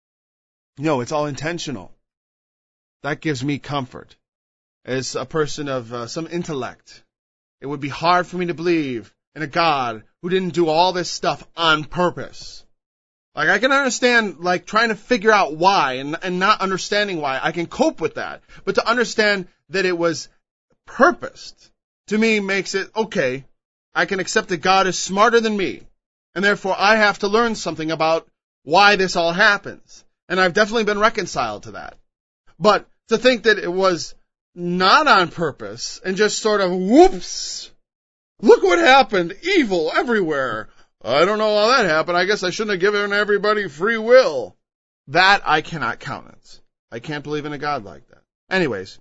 No, it's all intentional. That gives me comfort. As a person of uh, some intellect, it would be hard for me to believe in a God who didn't do all this stuff on purpose. Like, I can understand, like, trying to figure out why and, and not understanding why. I can cope with that. But to understand that it was purposed, to me, makes it, okay, I can accept that God is smarter than me. And therefore, I have to learn something about why this all happens. And I've definitely been reconciled to that. But to think that it was not on purpose and just sort of, whoops, look what happened, evil everywhere. I don't know how that happened. I guess I shouldn't have given everybody free will. That I cannot countenance. I can't believe in a God like that. Anyways,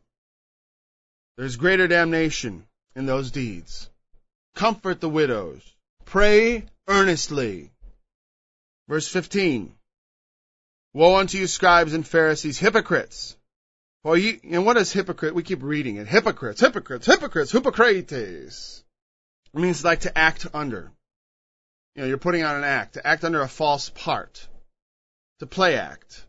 there's greater damnation in those deeds. Comfort the widows. Pray earnestly. Verse fifteen. Woe unto you, scribes and Pharisees, hypocrites! Well, you, and what is hypocrite? We keep reading it. Hypocrites, hypocrites, hypocrites, hypocrites. It means like to act under. You know, you're putting on an act, to act under a false part, to play act.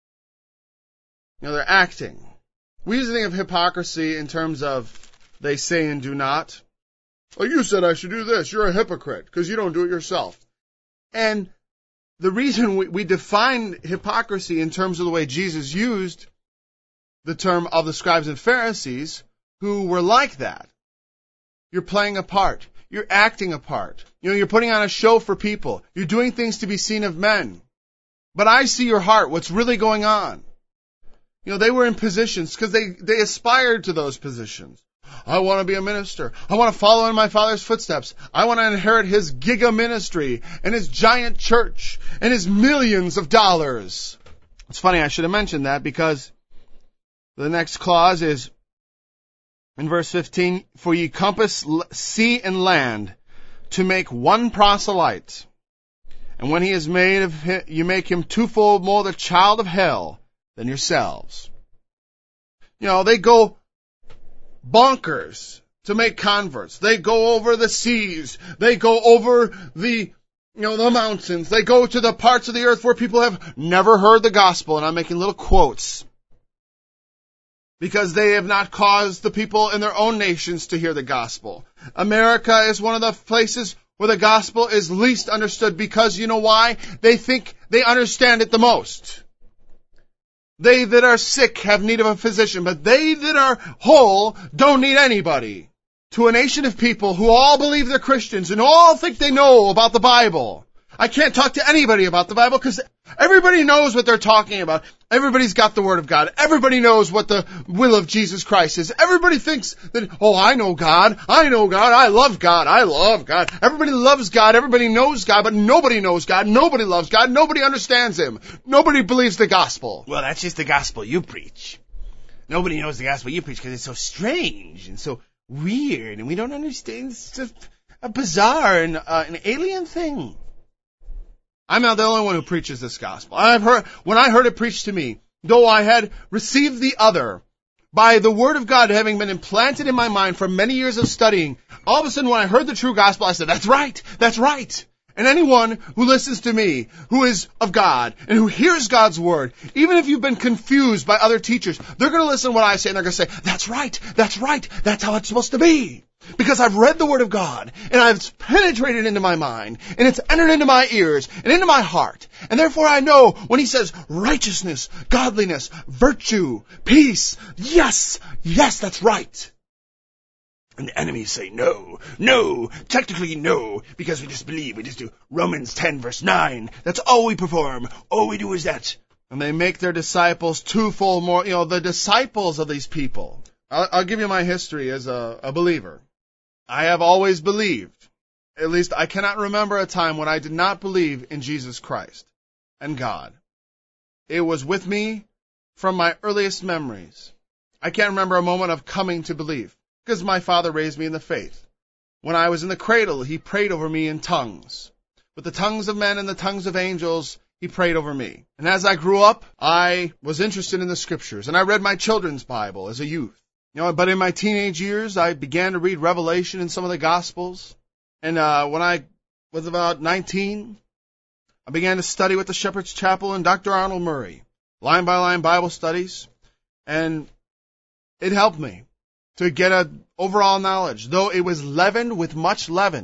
You know, they're acting. We usually think of hypocrisy in terms of they say and do not. Oh, you said I should do this. You're a hypocrite because you don't do it yourself. And the reason we, we define hypocrisy in terms of the way Jesus used the term of the scribes and Pharisees, who were like that. You're playing a part. You're acting a part. You know, you're putting on a show for people. You're doing things to be seen of men. But I see your heart, what's really going on. You know, they were in positions because they, they aspired to those positions. I want to be a minister. I want to follow in my Father's footsteps. I want to inherit his giga ministry and his giant church and his millions of dollars. It's funny, I should have mentioned that because the next clause is in verse fifteen, for ye compass sea and land to make one proselyte. And when he is made of him, you make him twofold more the child of hell than yourselves. You know, they go bonkers to make converts. They go over the seas. They go over the, you know, the mountains. They go to the parts of the earth where people have never heard the gospel. And I'm making little quotes. Because they have not caused the people in their own nations to hear the gospel. America is one of the places where the gospel is least understood because, you know why? They think they understand it the most. They that are sick have need of a physician, but they that are whole don't need anybody. To a nation of people who all believe they're Christians and all think they know about the Bible. I can't talk to anybody about the Bible because everybody knows what they're talking about. Everybody's got the Word of God. Everybody knows what the will of Jesus Christ is. Everybody thinks that, oh, I know God. I know God. I love God. I love God. Everybody loves God. Everybody knows God, but nobody knows God. Nobody loves God. Nobody understands Him. Nobody believes the gospel. Well, that's just the gospel you preach. Nobody knows the gospel you preach because it's so strange and so weird, and we don't understand. It's just a bizarre and uh, an alien thing. I'm not the only one who preaches this gospel. I've heard, when I heard it preached to me, though I had received the other, by the word of God having been implanted in my mind for many years of studying, all of a sudden when I heard the true gospel, I said, that's right, that's right. And anyone who listens to me, who is of God, and who hears God's word, even if you've been confused by other teachers, they're going to listen to what I say, and they're going to say, that's right, that's right, that's how it's supposed to be. Because I've read the word of God, and I've penetrated into my mind, and it's entered into my ears, and into my heart. And therefore I know when he says righteousness, godliness, virtue, peace, yes, yes, that's right. And the enemies say, no, no, technically no, because we just believe, we just do Romans ten verse nine. That's all we perform. All we do is that. And they make their disciples twofold more, you know, the disciples of these people. I'll, I'll give you my history as a, a believer. I have always believed, at least I cannot remember a time when I did not believe in Jesus Christ and God. It was with me from my earliest memories. I can't remember a moment of coming to believe, because my father raised me in the faith. When I was in the cradle, he prayed over me in tongues. With the tongues of men and the tongues of angels, he prayed over me. And as I grew up, I was interested in the scriptures, and I read my children's Bible as a youth. You know, but in my teenage years, I began to read Revelation and some of the Gospels. And uh, when I was about nineteen, I began to study with the Shepherd's Chapel and Doctor Arnold Murray, line-by-line Bible studies, and it helped me to get an overall knowledge, though it was leavened with much leaven,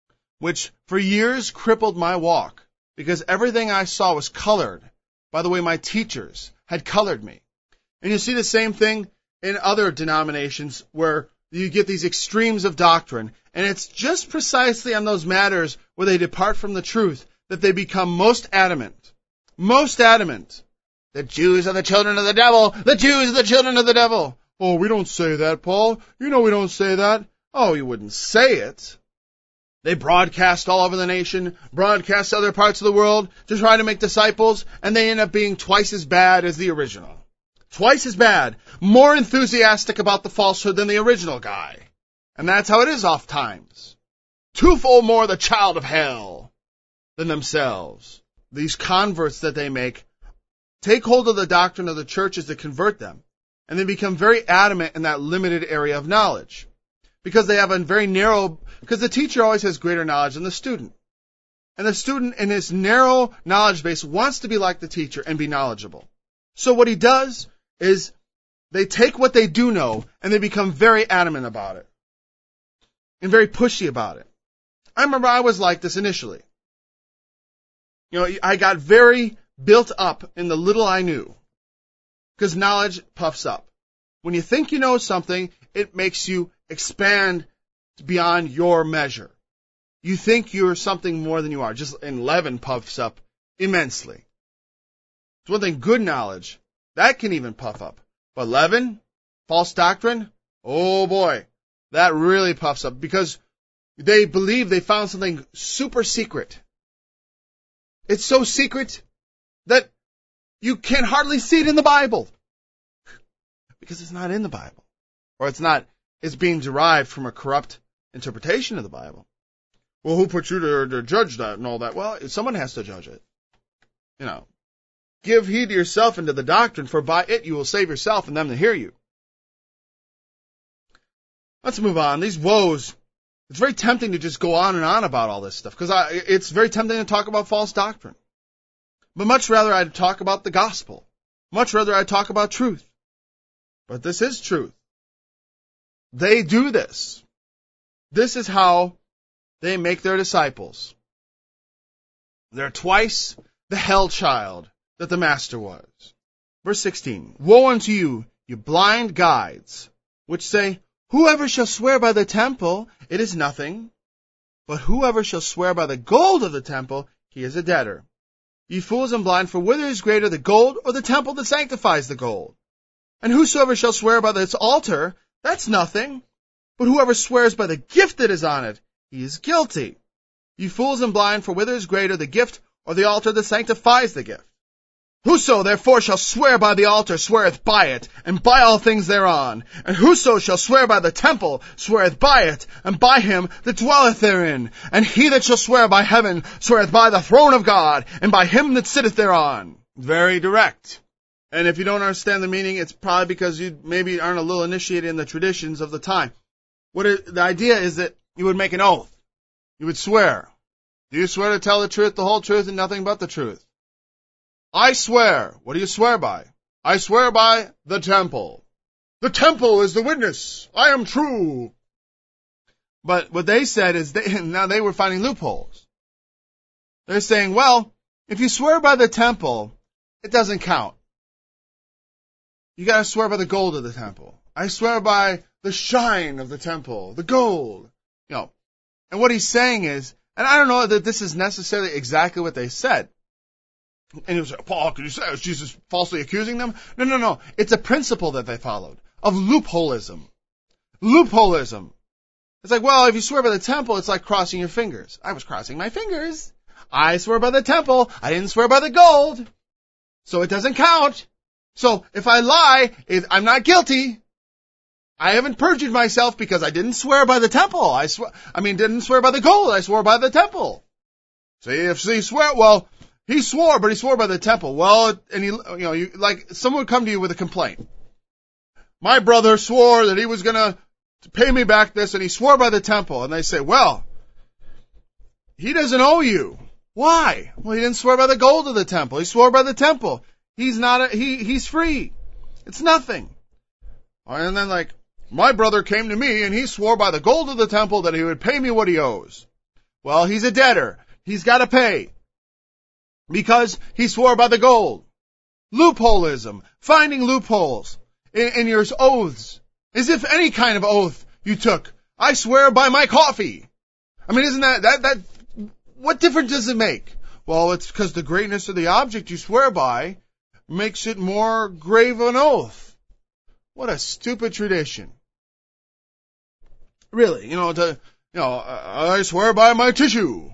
which for years crippled my walk, because everything I saw was colored by the way my teachers had colored me. And you see the same thing in other denominations where you get these extremes of doctrine, and it's just precisely on those matters where they depart from the truth that they become most adamant. Most adamant. The Jews are the children of the devil. The Jews are the children of the devil. Oh, we don't say that, Paul. You know we don't say that. Oh, you wouldn't say it. They broadcast all over the nation, broadcast other parts of the world to try to make disciples, and they end up being twice as bad as the original. Twice as bad, more enthusiastic about the falsehood than the original guy. And that's how it is oft times. Twofold more the child of hell than themselves. These converts that they make take hold of the doctrine of the churches that convert them, and they become very adamant in that limited area of knowledge. Because they have a very narrow, because the teacher always has greater knowledge than the student. And the student in his narrow knowledge base wants to be like the teacher and be knowledgeable. So what he does is they take what they do know and they become very adamant about it. And very pushy about it. I remember I was like this initially. You know, I got very built up in the little I knew. Because knowledge puffs up. When you think you know something, it makes you expand beyond your measure. You think you're something more than you are. Just and leaven puffs up immensely. It's one thing, good knowledge. That can even puff up. But leaven, false doctrine, oh boy, that really puffs up because they believe they found something super secret. It's so secret that you can hardly see it in the Bible. Because it's not in the Bible. Or it's not, it's being derived from a corrupt interpretation of the Bible. Well, who put you to, to judge that and all that? Well, someone has to judge it. You know. Give heed to yourself and to the doctrine, for by it you will save yourself and them that hear you. Let's move on. These woes, it's very tempting to just go on and on about all this stuff, because it's very tempting to talk about false doctrine. But much rather I'd talk about the gospel. Much rather I'd talk about truth. But this is truth. They do this. This is how they make their disciples. They're twice the hell child that the master was. Verse sixteen, woe unto you, you blind guides, which say, whoever shall swear by the temple, it is nothing. But whoever shall swear by the gold of the temple, he is a debtor. Ye fools and blind, for whither is greater, the gold or the temple that sanctifies the gold? And whosoever shall swear by its altar, that's nothing. But whoever swears by the gift that is on it, he is guilty. Ye fools and blind, for whither is greater, the gift or the altar that sanctifies the gift? Whoso therefore shall swear by the altar sweareth by it, and by all things thereon. And whoso shall swear by the temple sweareth by it, and by him that dwelleth therein. And he that shall swear by heaven sweareth by the throne of God, and by him that sitteth thereon. Very direct. And if you don't understand the meaning, it's probably because you maybe aren't a little initiated in the traditions of the time. What it, the idea is that you would make an oath. You would swear. Do you swear to tell the truth, the whole truth, and nothing but the truth? I swear. What do you swear by? I swear by the temple. The temple is the witness. I am true. But what they said is, they, now they were finding loopholes. They're saying, well, if you swear by the temple, it doesn't count. You gotta swear by the gold of the temple. I swear by the shine of the temple, the gold. You know, and what he's saying is, and I don't know that this is necessarily exactly what they said. And he was like, Paul, could you say, is Jesus falsely accusing them? No, no, no. It's a principle that they followed of loopholism. Loopholism. It's like, well, if you swear by the temple, it's like crossing your fingers. I was crossing my fingers. I swear by the temple. I didn't swear by the gold. So it doesn't count. So if I lie, I'm not guilty. I haven't perjured myself because I didn't swear by the temple. I swear, I mean, didn't swear by the gold. I swore by the temple. So if he swear, well, he swore, but he swore by the temple. Well, and he, you know, you, like, someone would come to you with a complaint. My brother swore that he was gonna pay me back this, and he swore by the temple. And they say, well, he doesn't owe you. Why? Well, he didn't swear by the gold of the temple. He swore by the temple. He's not a, he, he's free. It's nothing. And then like, my brother came to me and he swore by the gold of the temple that he would pay me what he owes. Well, he's a debtor. He's got to pay. Because he swore by the gold. Loopholism. Finding loopholes in, in your oaths. As if any kind of oath you took. I swear by my coffee. I mean, isn't that, that, that, what difference does it make? Well, it's because the greatness of the object you swear by makes it more grave an oath. What a stupid tradition. Really, you know, to, you know, I swear by my tissue.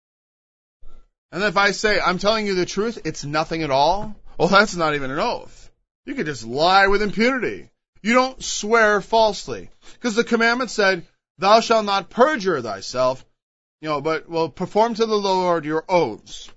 And if I say, I'm telling you the truth, it's nothing at all, well, that's not even an oath. You could just lie with impunity. You don't swear falsely. Because the commandment said, thou shalt not perjure thyself, you know, but, well, perform to the Lord your oaths.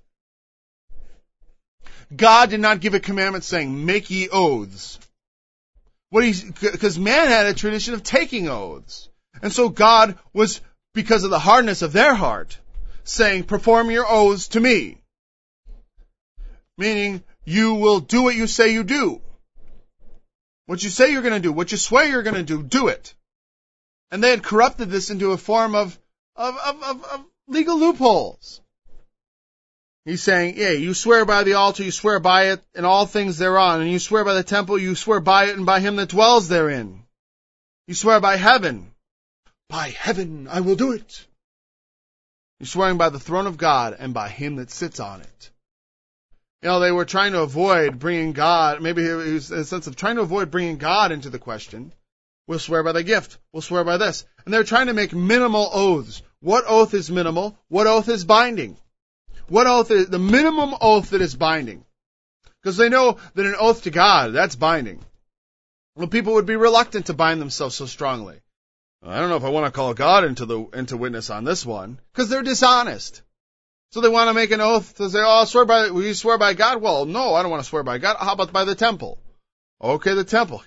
God did not give a commandment saying, make ye oaths. What he's, because man had a tradition of taking oaths. And so God was, because of the hardness of their heart, saying, perform your oaths to me. Meaning, you will do what you say you do. What you say you're going to do, what you swear you're going to do, do it. And they had corrupted this into a form of, of, of, of, of legal loopholes. He's saying, yeah, you swear by the altar, you swear by it, and all things thereon. And you swear by the temple, you swear by it and by him that dwells therein. You swear by heaven. By heaven I will do it. You're swearing by the throne of God and by him that sits on it. You know, they were trying to avoid bringing God, maybe it was a sense of trying to avoid bringing God into the question. We'll swear by the gift. We'll swear by this. And they're trying to make minimal oaths. What oath is minimal? What oath is binding? What oath is the minimum oath that is binding? Because they know that an oath to God, that's binding. Well, people would be reluctant to bind themselves so strongly. I don't know if I want to call God into the into witness on this one, because they're dishonest. So they want to make an oath to say, oh, I'll swear by, will you swear by God? Well, no, I don't want to swear by God. How about by the temple? Okay, the temple.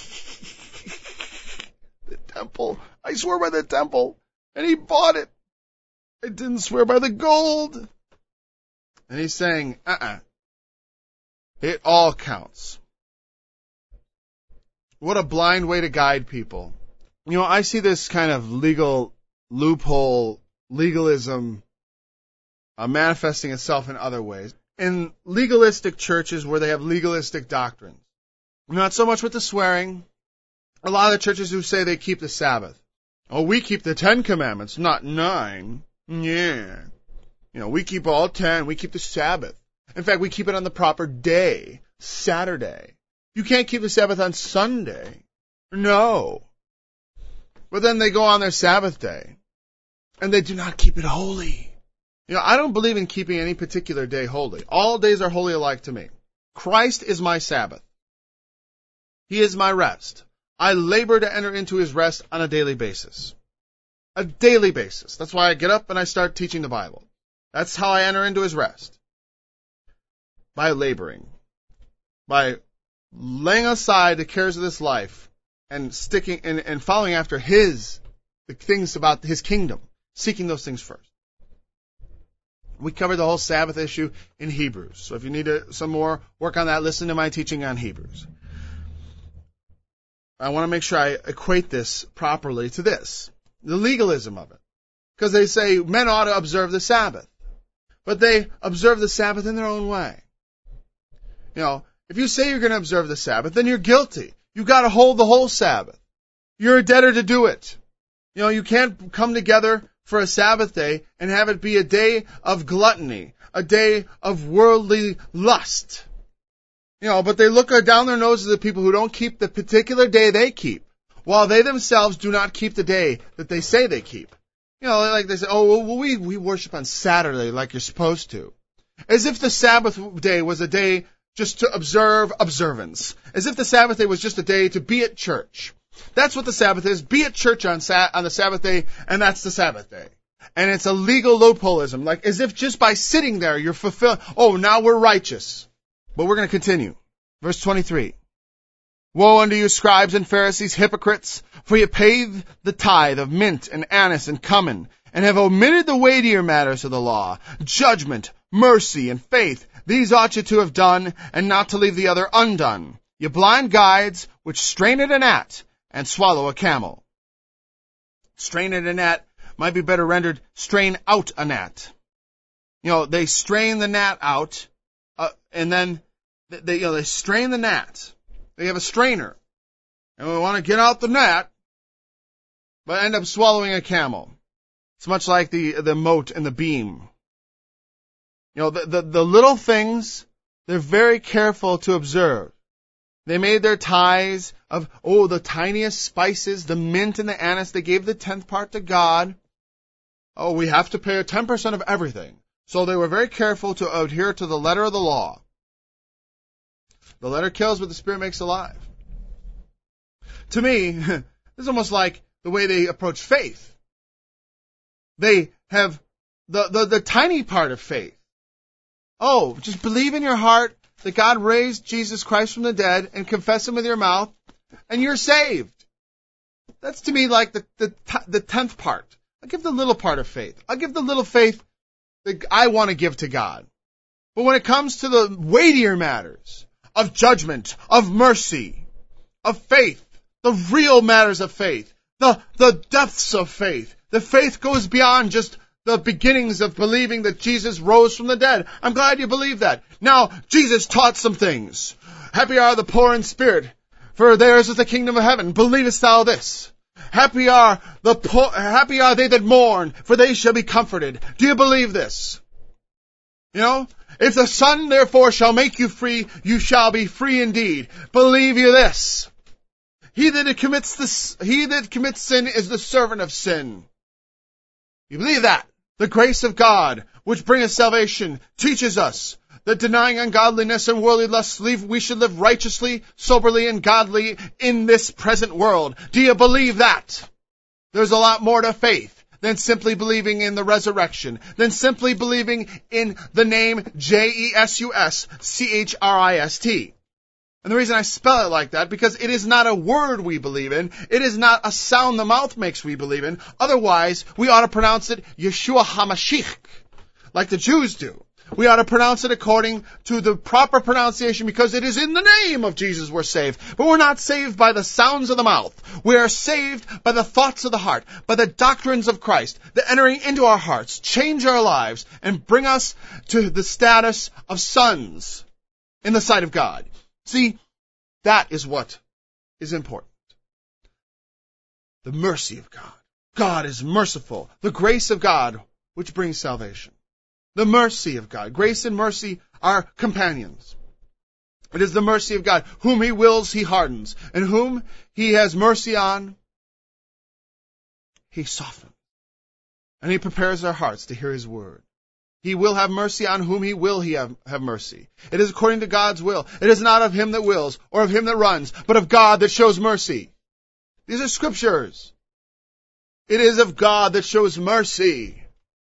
The temple. I swear by the temple. And he bought it. I didn't swear by the gold. And he's saying, uh-uh. It all counts. What a blind way to guide people. You know, I see this kind of legal loophole, legalism, uh, manifesting itself in other ways. In legalistic churches where they have legalistic doctrines. Not so much with the swearing. A lot of the churches who say they keep the Sabbath. Oh, we keep the Ten Commandments, not nine. Yeah. You know, we keep all ten. We keep the Sabbath. In fact, we keep it on the proper day, Saturday. You can't keep the Sabbath on Sunday. No. But then they go on their Sabbath day, and they do not keep it holy. You know, I don't believe in keeping any particular day holy. All days are holy alike to me. Christ is my Sabbath. He is my rest. I labor to enter into his rest on a daily basis. A daily basis. That's why I get up and I start teaching the Bible. That's how I enter into his rest. By laboring. By laying aside the cares of this life and sticking and, and following after his, the things about his kingdom. Seeking those things first. We covered the whole Sabbath issue in Hebrews. So if you need to, some more work on that, listen to my teaching on Hebrews. I want to make sure I equate this properly to this. The legalism of it. Because they say men ought to observe the Sabbath. But they observe the Sabbath in their own way. You know, if you say you're going to observe the Sabbath, then you're guilty. You've got to hold the whole Sabbath. You're a debtor to do it. You know, you can't come together for a Sabbath day and have it be a day of gluttony, a day of worldly lust. You know, but they look down their noses at people who don't keep the particular day they keep, while they themselves do not keep the day that they say they keep. You know, like they say, oh, well, we, we worship on Saturday like you're supposed to. As if the Sabbath day was a day just to observe observance. As if the Sabbath day was just a day to be at church. That's what the Sabbath is. Be at church on sa- on the Sabbath day, and that's the Sabbath day. And it's a legal loopholism, like as if just by sitting there you're fulfilling, oh, now we're righteous. But we're going to continue. Verse twenty-three. Woe unto you, scribes and Pharisees, hypocrites, for you pay the tithe of mint and anise and cumin, and have omitted the weightier matters of the law, judgment, mercy, and faith. These ought you to have done, and not to leave the other undone. You blind guides, which strain at a gnat, and swallow a camel. Strain at a gnat might be better rendered, strain out a gnat. You know, they strain the gnat out, uh, and then they, you know, they strain the gnat. They have a strainer. And we want to get out the gnat, but end up swallowing a camel. It's much like the, the mote and the beam. You know, the, the, the little things, they're very careful to observe. They made their tithes of, oh, the tiniest spices, the mint and the anise. They gave the tenth part to God. Oh, we have to pay ten percent of everything. So they were very careful to adhere to the letter of the law. The letter kills, but the Spirit makes alive. To me, this is almost like the way they approach faith. They have the, the, the tiny part of faith. Oh, just believe in your heart that God raised Jesus Christ from the dead and confess him with your mouth, and you're saved. That's to me like the, the, the tenth part. I'll give the little part of faith. I'll give the little faith that I want to give to God. But when it comes to the weightier matters of judgment, of mercy, of faith, the real matters of faith, the, the depths of faith, the faith goes beyond just the beginnings of believing that Jesus rose from the dead. I'm glad you believe that. Now, Jesus taught some things. Happy are the poor in spirit, for theirs is the kingdom of heaven. Believest thou this? Happy are the poor, happy are they that mourn, for they shall be comforted. Do you believe this? You know, if the Son therefore shall make you free, you shall be free indeed. Believe you this? He that commits this, he that commits sin is the servant of sin. You believe that? The grace of God, which bringeth salvation, teaches us that denying ungodliness and worldly lusts, we should live righteously, soberly, and godly in this present world. Do you believe that? There's a lot more to faith than simply believing in the resurrection, than simply believing in the name J E S U S C H R I S T. And the reason I spell it like that, because it is not a word we believe in. It is not a sound the mouth makes we believe in. Otherwise, we ought to pronounce it Yeshua HaMashiach, like the Jews do. We ought to pronounce it according to the proper pronunciation, because it is in the name of Jesus we're saved. But we're not saved by the sounds of the mouth. We are saved by the thoughts of the heart, by the doctrines of Christ, that entering into our hearts, change our lives, and bring us to the status of sons in the sight of God. See, that is what is important. The mercy of God. God is merciful. The grace of God, which brings salvation. The mercy of God. Grace and mercy are companions. It is the mercy of God. Whom he wills, he hardens. And whom he has mercy on, he softens. And he prepares our hearts to hear his word. He will have mercy on whom he will he have, have mercy. It is according to God's will. It is not of him that wills or of him that runs, but of God that shows mercy. These are scriptures. It is of God that shows mercy.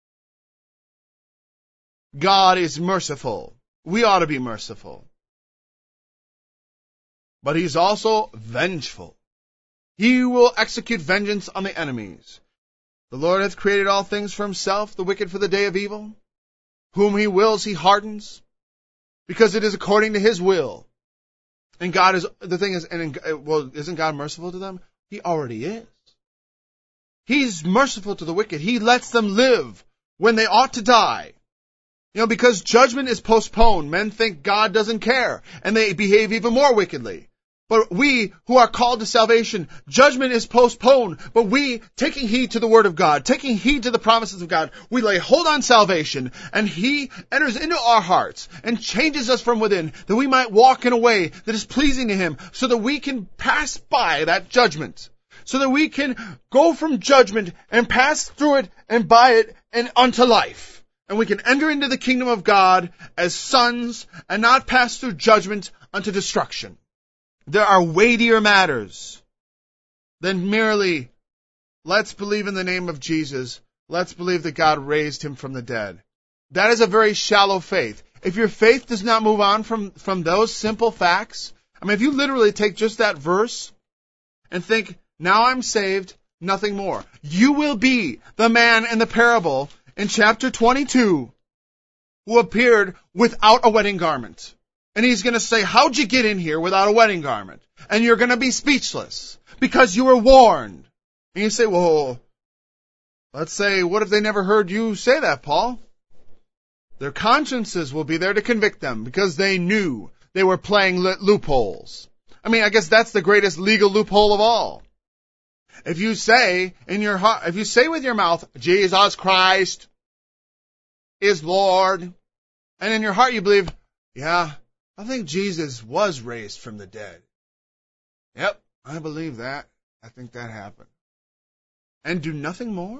God is merciful. We ought to be merciful. But he's also vengeful. He will execute vengeance on the enemies. The Lord hath created all things for himself, the wicked for the day of evil. Whom he wills, he hardens, because it is according to his will. And God is, the thing is, and well, isn't God merciful to them? He already is. He's merciful to the wicked. He lets them live when they ought to die. You know, because judgment is postponed, men think God doesn't care, and they behave even more wickedly. But we who are called to salvation, judgment is postponed. But we, taking heed to the word of God, taking heed to the promises of God, we lay hold on salvation, and he enters into our hearts and changes us from within, that we might walk in a way that is pleasing to him, so that we can pass by that judgment, so that we can go from judgment and pass through it and by it and unto life. And we can enter into the kingdom of God as sons and not pass through judgment unto destruction. There are weightier matters than merely, let's believe in the name of Jesus. Let's believe that God raised him from the dead. That is a very shallow faith. If your faith does not move on from, from those simple facts, I mean, if you literally take just that verse and think, now I'm saved, nothing more. You will be the man in the parable in chapter twenty-two who appeared without a wedding garment. And he's going to say, how'd you get in here without a wedding garment? And you're going to be speechless because you were warned. And you say, well, let's say, what if they never heard you say that, Paul? Their consciences will be there to convict them because they knew they were playing loopholes. I mean, I guess that's the greatest legal loophole of all. If you say in your heart, if you say with your mouth, Jesus Christ is Lord, and in your heart you believe, yeah, I think Jesus was raised from the dead. Yep, I believe that. I think that happened. And do nothing more?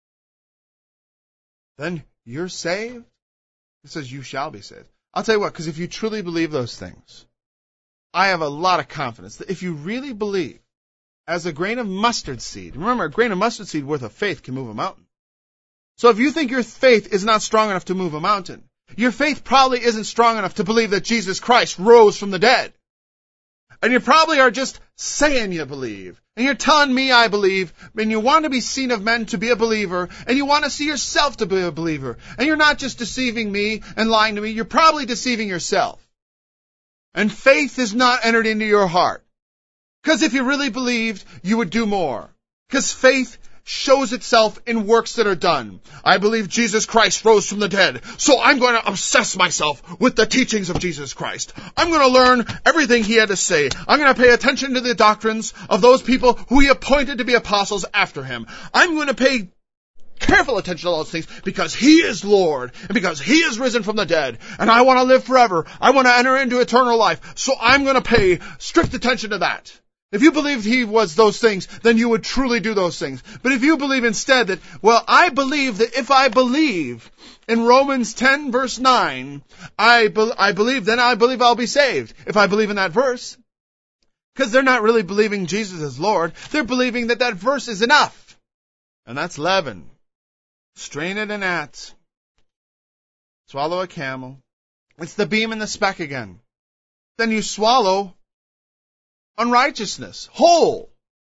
Then you're saved? It says you shall be saved. I'll tell you what, because if you truly believe those things, I have a lot of confidence that if you really believe, as a grain of mustard seed, remember, a grain of mustard seed worth of faith can move a mountain. So if you think your faith is not strong enough to move a mountain, your faith probably isn't strong enough to believe that Jesus Christ rose from the dead. And you probably are just saying you believe. And you're telling me I believe, and you want to be seen of men to be a believer, and you want to see yourself to be a believer. And you're not just deceiving me and lying to me, you're probably deceiving yourself. And faith is not entered into your heart. Because if you really believed, you would do more. Because faith shows itself in works that are done. I believe Jesus Christ rose from the dead, so I'm going to obsess myself with the teachings of Jesus Christ. I'm going to learn everything he had to say. I'm going to pay attention to the doctrines of those people who he appointed to be apostles after him. I'm going to pay careful attention to those things because he is Lord and because he is risen from the dead, and I want to live forever. I want to enter into eternal life, so I'm going to pay strict attention to that. If you believed he was those things, then you would truly do those things. But if you believe instead that, well, I believe that if I believe in Romans ten verse nine, I, be- I believe, then I believe I'll be saved. If I believe in that verse. Because they're not really believing Jesus is Lord. They're believing that that verse is enough. And that's leaven. Strain it in gnats. Swallow a camel. It's the beam and the speck again. Then you swallow unrighteousness, whole.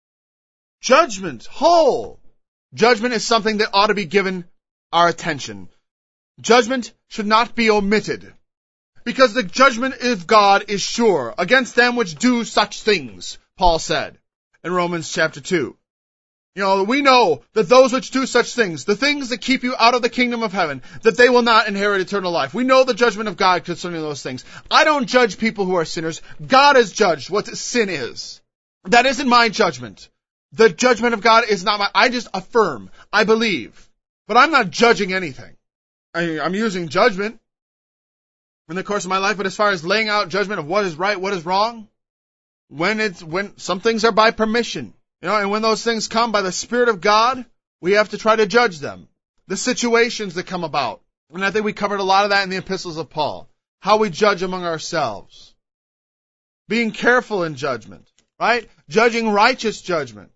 Judgment, whole. Judgment is something that ought to be given our attention. Judgment should not be omitted, because the judgment of God is sure against them which do such things, Paul said in Romans chapter two. You know, we know that those which do such things, the things that keep you out of the kingdom of heaven, that they will not inherit eternal life. We know the judgment of God concerning those things. I don't judge people who are sinners. God has judged what sin is. That isn't my judgment. The judgment of God is not my, I just affirm. I believe. But I'm not judging anything. I, I'm using judgment in the course of my life, but as far as laying out judgment of what is right, what is wrong, when it's, when some things are by permission. You know, and when those things come by the Spirit of God, we have to try to judge them. The situations that come about. And I think we covered a lot of that in the epistles of Paul. How we judge among ourselves. Being careful in judgment, right? Judging righteous judgment.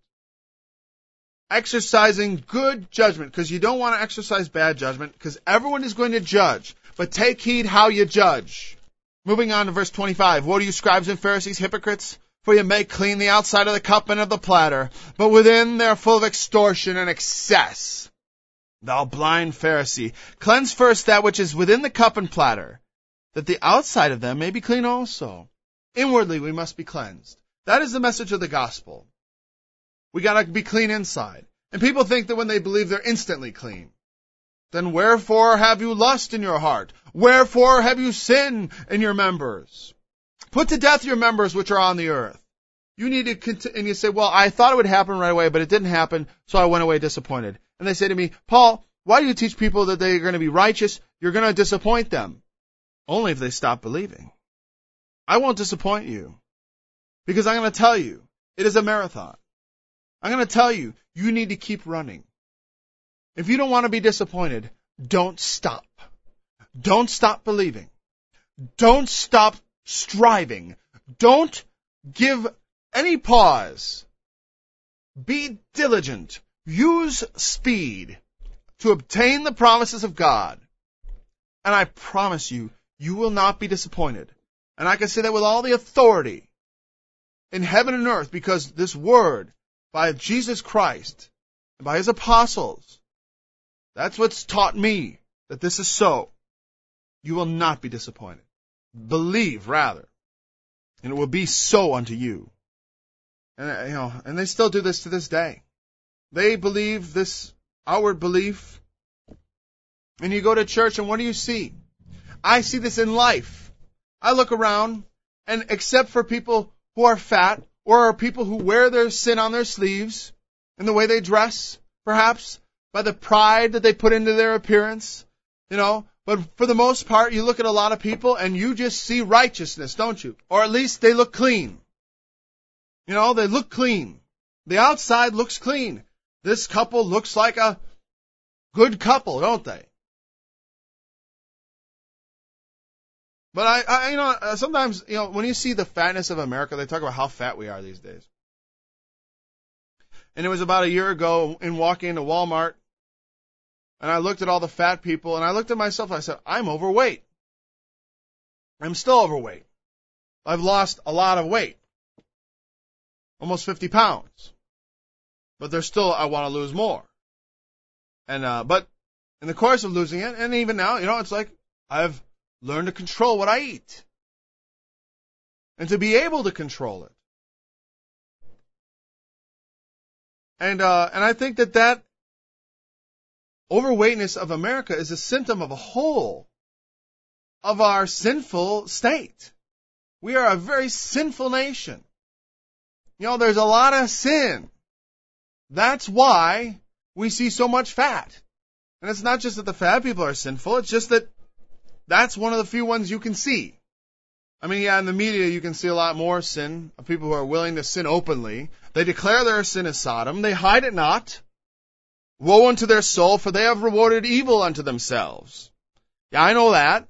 Exercising good judgment, because you don't want to exercise bad judgment, because everyone is going to judge. But take heed how you judge. Moving on to verse twenty-five. Woe to you, scribes and Pharisees, hypocrites! For you make clean the outside of the cup and of the platter, but within they are full of extortion and excess. Thou blind Pharisee, cleanse first that which is within the cup and platter, that the outside of them may be clean also. Inwardly we must be cleansed. That is the message of the gospel. We gotta be clean inside. And people think that when they believe they're instantly clean. Then wherefore have you lust in your heart? Wherefore have you sin in your members? Put to death your members which are on the earth. You need to continue, and you say, well, I thought it would happen right away, but it didn't happen, so I went away disappointed. And they say to me, Paul, why do you teach people that they're going to be righteous? You're going to disappoint them. Only if they stop believing. I won't disappoint you. Because I'm going to tell you, it is a marathon. I'm going to tell you, you need to keep running. If you don't want to be disappointed, don't stop. Don't stop believing. Don't stop striving. Don't give any pause. Be diligent. Use speed to obtain the promises of God. And I promise you, you will not be disappointed. And I can say that with all the authority in heaven and earth, because this word by Jesus Christ and by his apostles, that's what's taught me that this is so. You will not be disappointed. Believe, rather. And it will be so unto you. And, you know, and they still do this to this day. They believe this outward belief. And you go to church, and what do you see? I see this in life. I look around, and except for people who are fat, or are people who wear their sin on their sleeves, in the way they dress, perhaps, by the pride that they put into their appearance, you know, but for the most part, you look at a lot of people, and you just see righteousness, don't you? Or at least they look clean. You know, they look clean. The outside looks clean. This couple looks like a good couple, don't they? But I, I, you know, sometimes, you know, when you see the fatness of America, they talk about how fat we are these days. And it was about a year ago in walking into Walmart, and I looked at all the fat people, and I looked at myself, and I said, I'm overweight. I'm still overweight. I've lost a lot of weight. Almost fifty pounds. But there's still, I want to lose more. And, uh, but in the course of losing it, and even now, you know, it's like I've learned to control what I eat. And to be able to control it. And, uh, and I think that that overweightness of America is a symptom of a whole of our sinful state. We are a very sinful nation. You know, there's a lot of sin. That's why we see so much fat. And it's not just that the fat people are sinful, it's just that that's one of the few ones you can see. I mean, yeah, in the media you can see a lot more sin of people who are willing to sin openly. They declare their sin as Sodom. They hide it not. Woe unto their soul, for they have rewarded evil unto themselves. Yeah, I know that.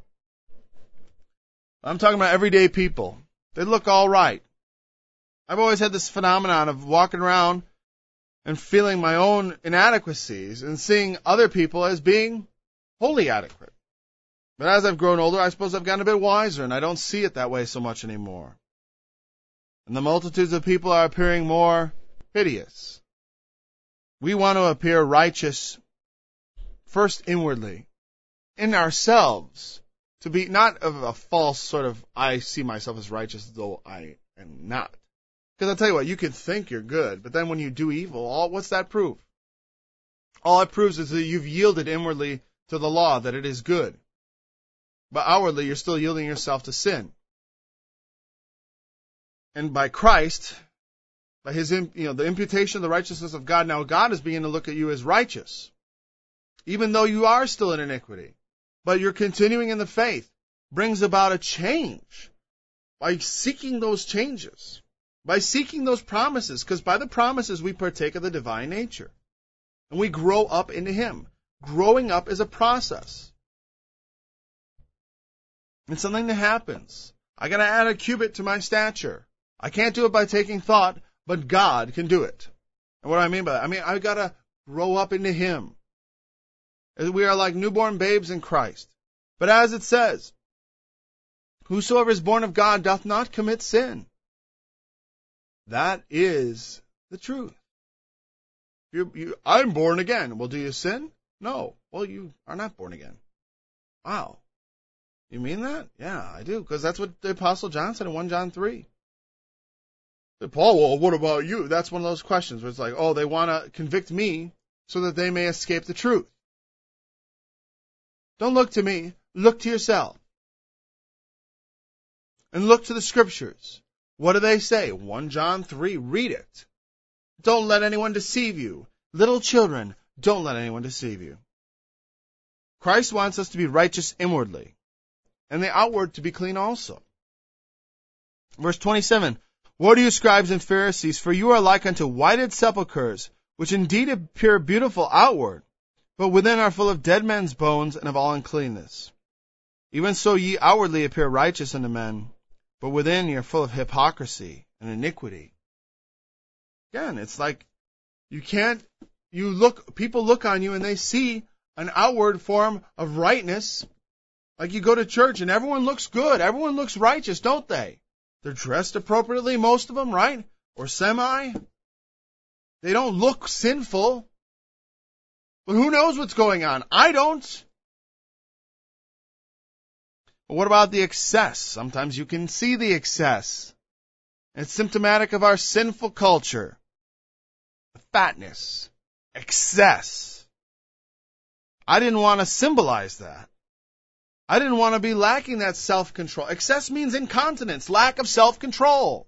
I'm talking about everyday people. They look all right. I've always had this phenomenon of walking around and feeling my own inadequacies and seeing other people as being wholly adequate. But as I've grown older, I suppose I've gotten a bit wiser, and I don't see it that way so much anymore. And the multitudes of people are appearing more hideous. We want to appear righteous first inwardly, in ourselves, to be not of a false sort of, I see myself as righteous though I am not. Because I'll tell you what, you can think you're good, but then when you do evil, all what's that prove? All it proves is that you've yielded inwardly to the law, that it is good. But outwardly, you're still yielding yourself to sin. And by Christ, by his, you know, the imputation of the righteousness of God, now God is beginning to look at you as righteous, even though you are still in iniquity. But you're continuing in the faith, brings about a change by seeking those changes, by seeking those promises, because by the promises we partake of the divine nature. And we grow up into him. Growing up is a process. It's something that happens. I got to add a cubit to my stature. I can't do it by taking thought, but God can do it. And what do I mean by that? I mean, I got to grow up into Him. We are like newborn babes in Christ. But as it says, whosoever is born of God doth not commit sin. That is the truth. You, you, I'm born again. Well, do you sin? No. Well, you are not born again. Wow. You mean that? Yeah, I do, because that's what the Apostle John said in First John three. Paul, well, what about you? That's one of those questions where it's like, oh, they want to convict me so that they may escape the truth. Don't look to me. Look to yourself. And look to the Scriptures. What do they say? First John three, read it. Don't let anyone deceive you. Little children, don't let anyone deceive you. Christ wants us to be righteous inwardly, and the outward to be clean also. Verse twenty-seven, woe to you, scribes and Pharisees, for you are like unto whited sepulchres, which indeed appear beautiful outward, but within are full of dead men's bones and of all uncleanness. Even so ye outwardly appear righteous unto men, but within ye are full of hypocrisy and iniquity. Again, it's like you can't, you look, people look on you and they see an outward form of rightness. Like you go to church and everyone looks good, everyone looks righteous, don't they? They're dressed appropriately, most of them, right? Or semi. They don't look sinful. But who knows what's going on? I don't. But what about the excess? Sometimes you can see the excess. It's symptomatic of our sinful culture. Fatness. Excess. I didn't want to symbolize that. I didn't want to be lacking that self-control. Excess means incontinence, lack of self-control.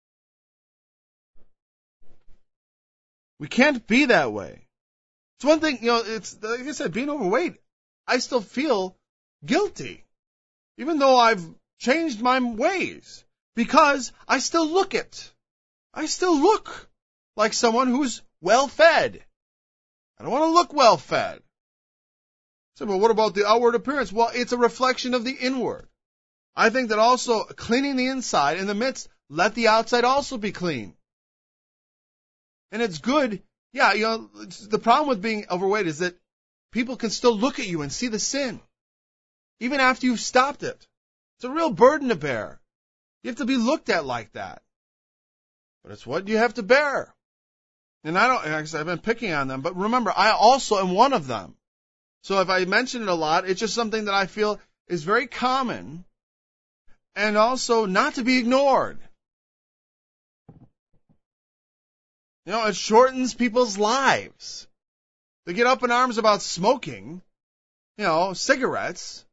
We can't be that way. It's one thing, you know, it's, like I said, being overweight, I still feel guilty. Even though I've changed my ways. Because I still look it. I still look like someone who's well-fed. I don't want to look well-fed. So, but what about the outward appearance? Well, it's a reflection of the inward. I think that also cleaning the inside in the midst, let the outside also be clean. And it's good. Yeah, you know, the problem with being overweight is that people can still look at you and see the sin, even after you've stopped it. It's a real burden to bear. You have to be looked at like that. But it's what you have to bear. And I don't, I've been picking on them, but remember, I also am one of them. So if I mention it a lot, it's just something that I feel is very common and also not to be ignored. You know, it shortens people's lives. They get up in arms about smoking, you know, cigarettes.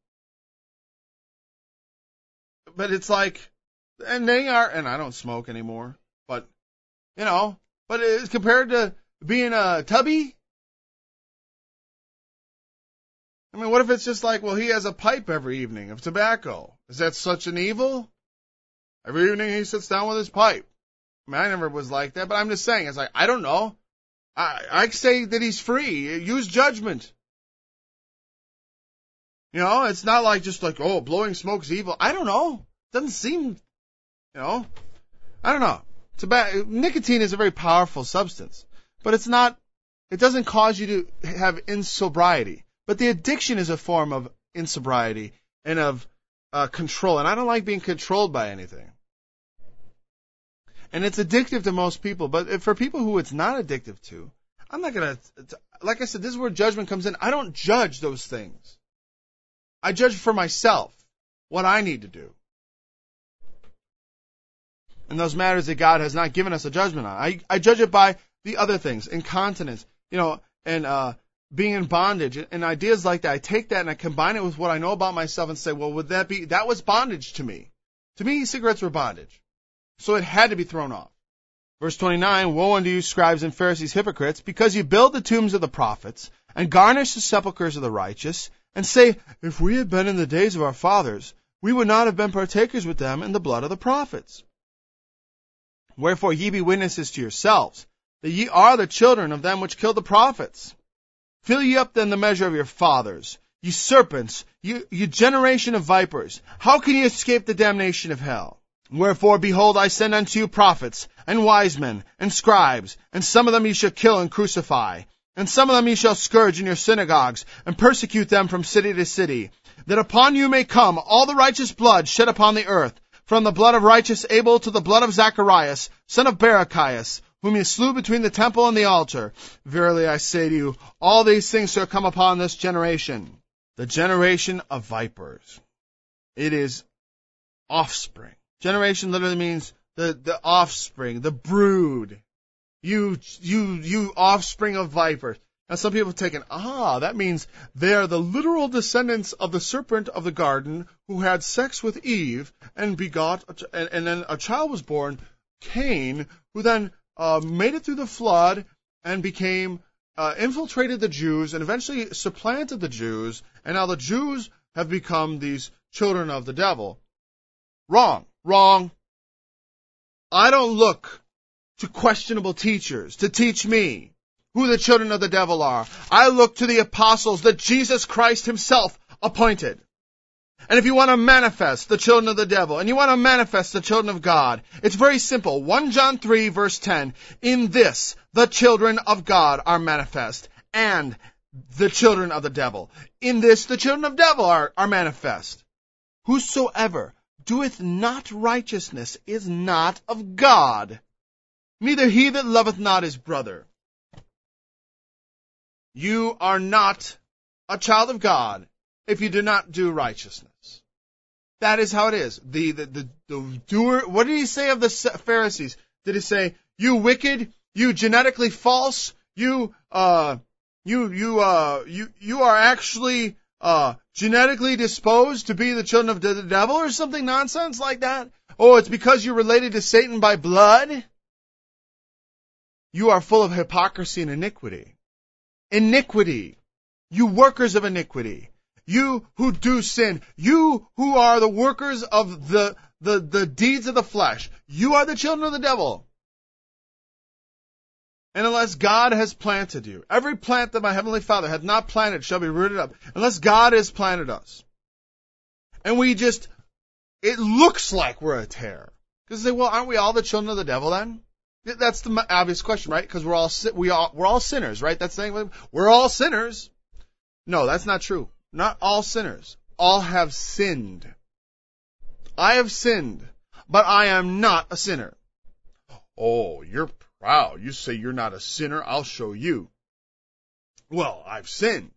But it's like, and they are, and I don't smoke anymore, but, you know, but it's compared to being a tubby. I mean, what if it's just like, well, he has a pipe every evening of tobacco? Is that such an evil? Every evening he sits down with his pipe. I mean, I never was like that, but I'm just saying, it's like, I don't know. I, I say that he's free. Use judgment. You know, it's not like just like, oh, blowing smoke's evil. I don't know. Doesn't seem, you know, I don't know. Tobacco, nicotine is a very powerful substance, but it's not, it doesn't cause you to have insobriety. But the addiction is a form of insobriety and of uh, control. And I don't like being controlled by anything. And it's addictive to most people. But for people who it's not addictive to, I'm not going to, like I said, this is where judgment comes in. I don't judge those things. I judge for myself what I need to do. And those matters that God has not given us a judgment on. I, I judge it by the other things, incontinence, you know, and, uh, being in bondage and ideas like that. I take that and I combine it with what I know about myself and say, well, would that be, that was bondage to me. To me, cigarettes were bondage. So it had to be thrown off. Verse twenty-nine, woe unto you, scribes and Pharisees, hypocrites, because you build the tombs of the prophets and garnish the sepulchres of the righteous and say, if we had been in the days of our fathers, we would not have been partakers with them in the blood of the prophets. Wherefore ye be witnesses to yourselves, that ye are the children of them which killed the prophets. Fill ye up then the measure of your fathers. you serpents, you, you generation of vipers, how can you escape the damnation of hell? Wherefore, behold, I send unto you prophets, and wise men, and scribes, and some of them ye shall kill and crucify, and some of them ye shall scourge in your synagogues, and persecute them from city to city, that upon you may come all the righteous blood shed upon the earth, from the blood of righteous Abel to the blood of Zacharias, son of Barachias, whom ye slew between the temple and the altar. Verily I say to you, all these things shall come upon this generation. The generation of vipers. It is offspring. Generation literally means the, the offspring, the brood. You, you, you offspring of vipers. Now some people have taken, ah, that means they are the literal descendants of the serpent of the garden who had sex with Eve and begot, and, and then a child was born, Cain, who then uh, made it through the flood and became, uh, infiltrated the Jews and eventually supplanted the Jews, and now the Jews have become these children of the devil. Wrong. Wrong. I don't look to questionable teachers to teach me who the children of the devil are. I look to the apostles that Jesus Christ himself appointed. And if you want to manifest the children of the devil, and you want to manifest the children of God, it's very simple. First John three, verse ten. In this, the children of God are manifest, and the children of the devil. In this, the children of the devil are, are manifest. Whosoever doeth not righteousness is not of God, neither he that loveth not his brother. You are not a child of God if you do not do righteousness. That is how it is. The, the, the, the doer, what did he say of the Pharisees? Did he say, you wicked, you genetically false, you, uh, you, you, uh, you, you are actually, uh, genetically disposed to be the children of the devil or something nonsense like that? Oh, it's because you're related to Satan by blood? You are full of hypocrisy and iniquity. Iniquity. You workers of iniquity. You who do sin. You who are the workers of the, the, the deeds of the flesh. You are the children of the devil. And unless God has planted you, every plant that my heavenly Father hath not planted shall be rooted up. Unless God has planted us. And we just, it looks like we're a tare. Because they say, well, aren't we all the children of the devil then? That's the obvious question, right? Because we're all, we all, we're all sinners, right? That's the thing. We're all sinners. No, that's not true. Not all sinners. All have sinned. I have sinned, but I am not a sinner. Oh, you're proud. You say you're not a sinner. I'll show you. Well, I've sinned.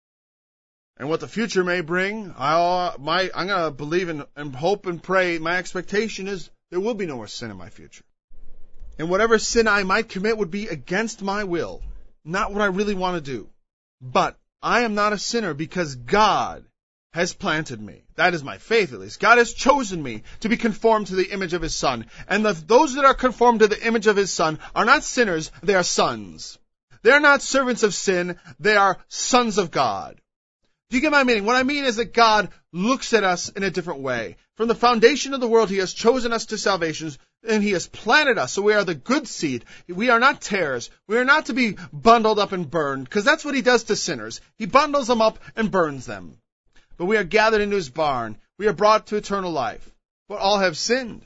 And what the future may bring, I'll, my, I'm going to believe in, and hope and pray. My expectation is there will be no more sin in my future. And whatever sin I might commit would be against my will, not what I really want to do. But I am not a sinner because God has planted me. That is my faith, at least. God has chosen me to be conformed to the image of His Son. And the, those that are conformed to the image of His Son are not sinners, they are sons. They are not servants of sin, they are sons of God. Do you get my meaning? What I mean is that God looks at us in a different way. From the foundation of the world, He has chosen us to salvation, and He has planted us, so we are the good seed. We are not tares. We are not to be bundled up and burned, because that's what He does to sinners. He bundles them up and burns them. But we are gathered into His barn. We are brought to eternal life. But all have sinned.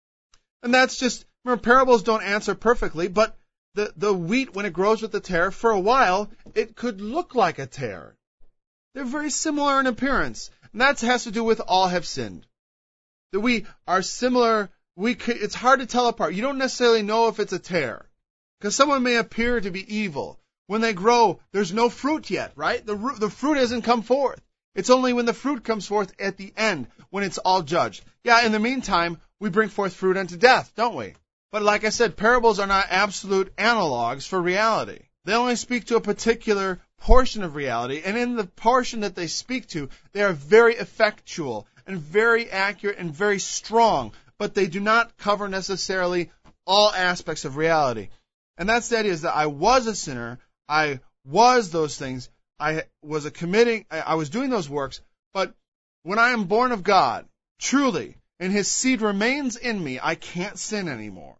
And that's just, remember, parables don't answer perfectly, but the, the wheat, when it grows with the tare, for a while, it could look like a tare. They're very similar in appearance. And that has to do with all have sinned. That we are similar, we could, it's hard to tell apart. You don't necessarily know if it's a tare. Because someone may appear to be evil. When they grow, there's no fruit yet, right? The, the fruit hasn't come forth. It's only when the fruit comes forth at the end, when it's all judged. Yeah, in the meantime, we bring forth fruit unto death, don't we? But like I said, parables are not absolute analogs for reality. They only speak to a particular portion of reality, and in the portion that they speak to, they are very effectual and very accurate and very strong, but they do not cover necessarily all aspects of reality. And that's the idea, is that I was a sinner, I was those things, I was a committing, I was doing those works, but when I am born of God, truly, and His seed remains in me, I can't sin anymore.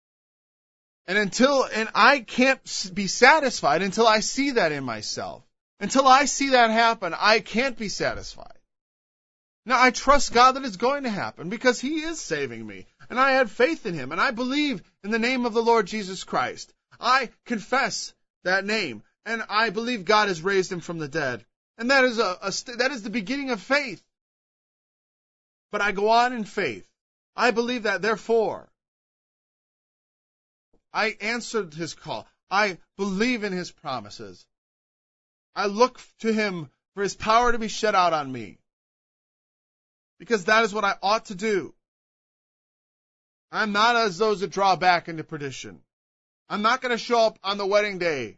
And until, and I can't be satisfied until I see that in myself. Until I see that happen, I can't be satisfied. Now, I trust God that it's going to happen because He is saving me. And I had faith in Him. And I believe in the name of the Lord Jesus Christ. I confess that name. And I believe God has raised Him from the dead. And that is a, a that is the beginning of faith. But I go on in faith. I believe that, therefore, I answered His call. I believe in His promises. I look to Him for His power to be shed out on me. Because that is what I ought to do. I'm not as those that draw back into perdition. I'm not going to show up on the wedding day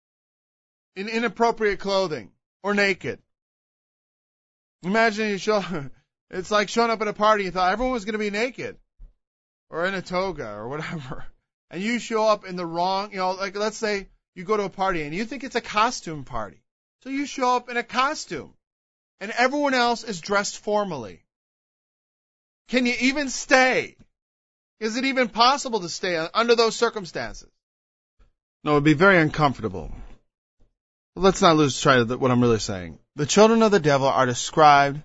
in inappropriate clothing or naked. Imagine you show, it's like showing up at a party, you thought everyone was going to be naked or in a toga or whatever. And you show up in the wrong, you know, like let's say you go to a party and you think it's a costume party. So you show up in a costume and everyone else is dressed formally. Can you even stay? Is it even possible to stay under those circumstances? No, it would be very uncomfortable. But let's not lose sight of what I'm really saying. The children of the devil are described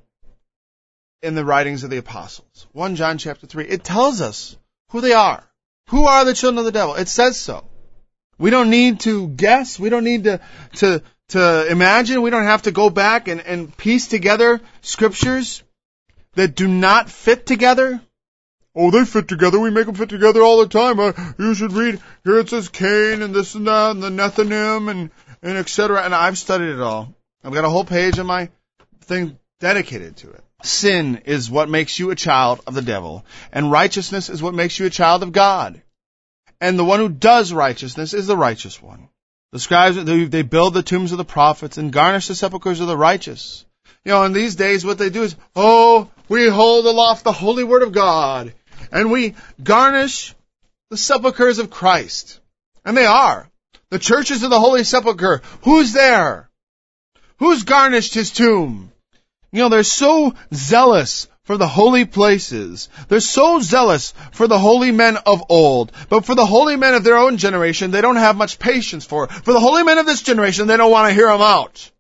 in the writings of the apostles. First John chapter three. It tells us who they are. Who are the children of the devil? It says so. We don't need to guess. We don't need to, to, to imagine. We don't have to go back and, and piece together scriptures that do not fit together. Oh, they fit together. We make them fit together all the time. Uh, you should read. Here it says Cain and this and that and the Nethinim and, and et cetera. And I've studied it all. I've got a whole page on my thing dedicated to it. Sin is what makes you a child of the devil, and righteousness is what makes you a child of God. And the one who does righteousness is the righteous one. The scribes, they build the tombs of the prophets and garnish the sepulchres of the righteous. You know, in these days, what they do is, oh, we hold aloft the holy word of God, and we garnish the sepulchres of Christ. And they are. The churches of the Holy Sepulchre. Who's there? Who's garnished His tomb? You know, they're so zealous for the holy places. They're so zealous for the holy men of old. But for the holy men of their own generation, they don't have much patience for. For the holy men of this generation, they don't want to hear them out.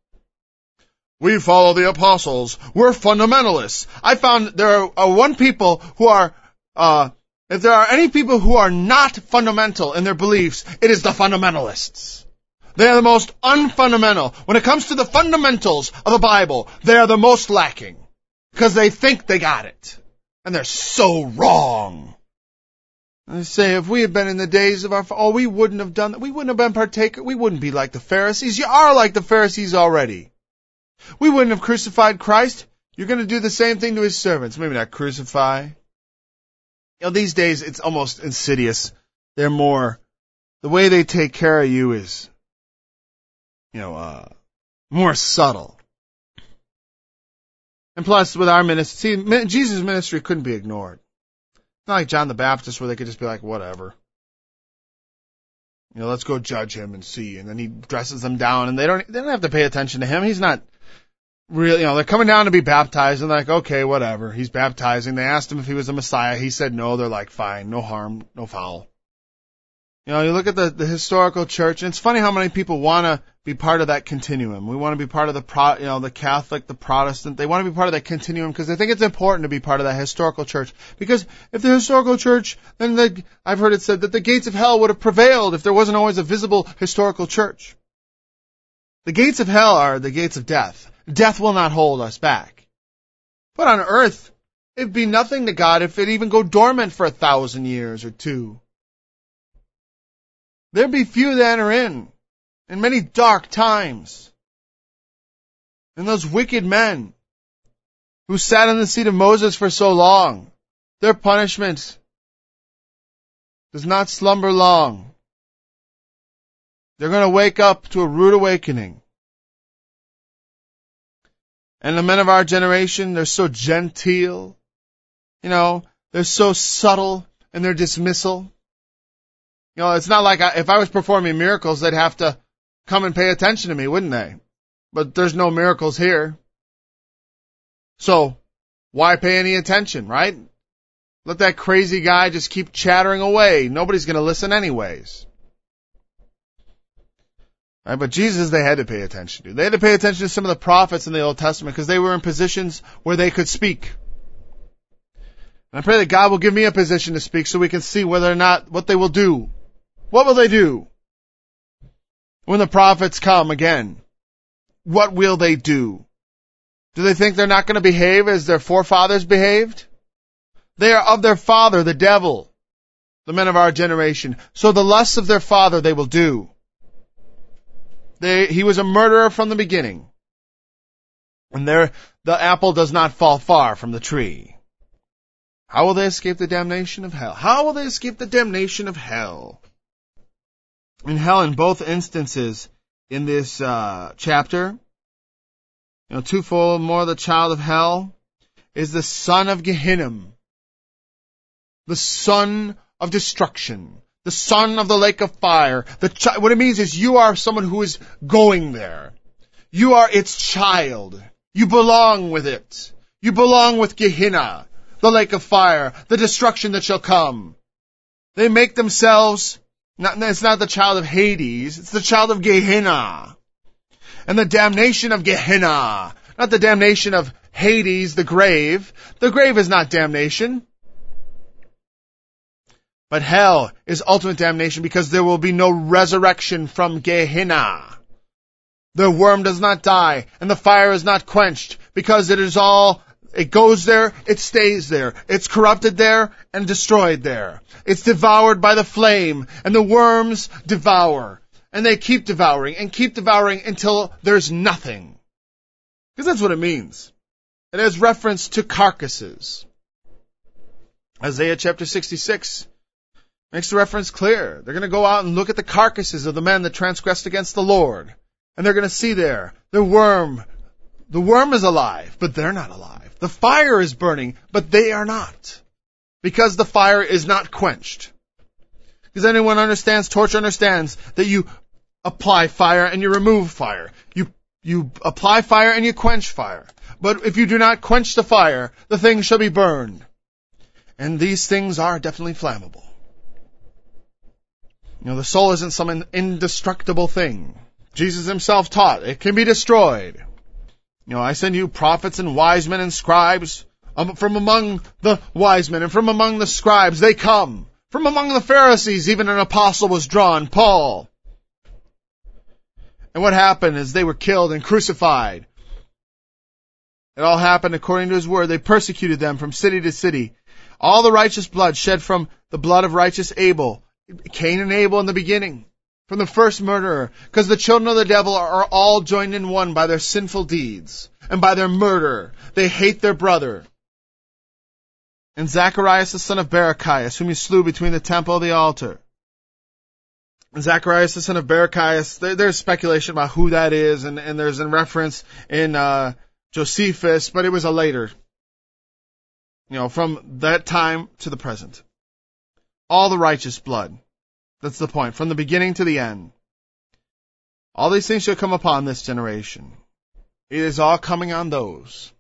We follow the apostles. We're fundamentalists. I found there are uh, one people who are, uh, if there are any people who are not fundamental in their beliefs, it is the fundamentalists. They are the most unfundamental. When it comes to the fundamentals of the Bible, they are the most lacking. Because they think they got it. And they're so wrong. And they say, if we had been in the days of our, oh, we wouldn't have done that. We wouldn't have been partaker. We wouldn't be like the Pharisees. You are like the Pharisees already. We wouldn't have crucified Christ. You're going to do the same thing to His servants. Maybe not crucify. You know, these days it's almost insidious. They're more, the way they take care of you is, you know, uh, more subtle. And plus, with our ministry, see, Jesus' ministry couldn't be ignored. It's not like John the Baptist where they could just be like, whatever. You know, let's go judge him and see. And then he dresses them down, and they don't, they don't have to pay attention to him. He's not really, you know, they're coming down to be baptized, and they're like, okay, whatever. He's baptizing. They asked him if he was a Messiah. He said no. They're like, fine, no harm, no foul. You know, you look at the, the historical church, and it's funny how many people want to be part of that continuum. We want to be part of the, pro, you know, the Catholic, the Protestant. They want to be part of that continuum because they think it's important to be part of that historical church. Because if the historical church, then the, I've heard it said that the gates of hell would have prevailed if there wasn't always a visible historical church. The gates of hell are the gates of death. Death will not hold us back. But on earth, it'd be nothing to God if it even go dormant for a thousand years or two. There'd be few that enter in, in many dark times. And those wicked men who sat in the seat of Moses for so long, their punishment does not slumber long. They're going to wake up to a rude awakening. And the men of our generation, they're so genteel. You know, they're so subtle in their dismissal. You know, it's not like I, if I was performing miracles, they'd have to come and pay attention to me, wouldn't they? But there's no miracles here. So, why pay any attention, right? Let that crazy guy just keep chattering away. Nobody's going to listen anyways. Right? But Jesus, they had to pay attention to. They had to pay attention to some of the prophets in the Old Testament because they were in positions where they could speak. And I pray that God will give me a position to speak so we can see whether or not what they will do. What will they do? When the prophets come again, what will they do? Do they think they're not going to behave as their forefathers behaved? They are of their father, the devil, the men of our generation. So the lusts of their father they will do. They, he was a murderer from the beginning. And there, the apple does not fall far from the tree. How will they escape the damnation of hell? How will they escape the damnation of hell? In hell, in both instances in this uh, chapter, you know, twofold more the child of hell is the son of Gehenna, the son of destruction, the son of the lake of fire. The chi- what it means is you are someone who is going there. You are its child. You belong with it. You belong with Gehenna, the lake of fire, the destruction that shall come. They make themselves, not, it's not the child of Hades, it's the child of Gehenna. And the damnation of Gehenna, not the damnation of Hades, the grave. The grave is not damnation. But hell is ultimate damnation because there will be no resurrection from Gehenna. The worm does not die and the fire is not quenched because it is all, it goes there, it stays there. It's corrupted there and destroyed there. It's devoured by the flame and the worms devour. And they keep devouring and keep devouring until there's nothing. Because that's what it means. It has reference to carcasses. Isaiah chapter sixty-six makes the reference clear. They're going to go out and look at the carcasses of the men that transgressed against the Lord. And they're going to see there, the worm, the worm is alive, but they're not alive. The fire is burning, but they are not. Because the fire is not quenched. Because anyone understands, torture understands that you apply fire and you remove fire. You, you apply fire and you quench fire. But if you do not quench the fire, the thing shall be burned. And these things are definitely flammable. You know, the soul isn't some indestructible thing. Jesus himself taught it can be destroyed. You know, I send you prophets and wise men and scribes. Um, from among the wise men and from among the scribes they come. From among the Pharisees even an apostle was drawn, Paul. And what happened is they were killed and crucified. It all happened according to his word. They persecuted them from city to city. All the righteous blood shed from the blood of righteous Abel. Cain and Abel in the beginning. From the first murderer. Because the children of the devil are all joined in one by their sinful deeds. And by their murder. They hate their brother. And Zacharias the son of Barachias, whom he slew between the temple and the altar. And Zacharias the son of Barachias, there, there's speculation about who that is, and, and there's a reference in uh, Josephus, but it was a later. You know, from that time to the present. All the righteous blood. That's the point, from the beginning to the end. All these things shall come upon this generation. It is all coming on those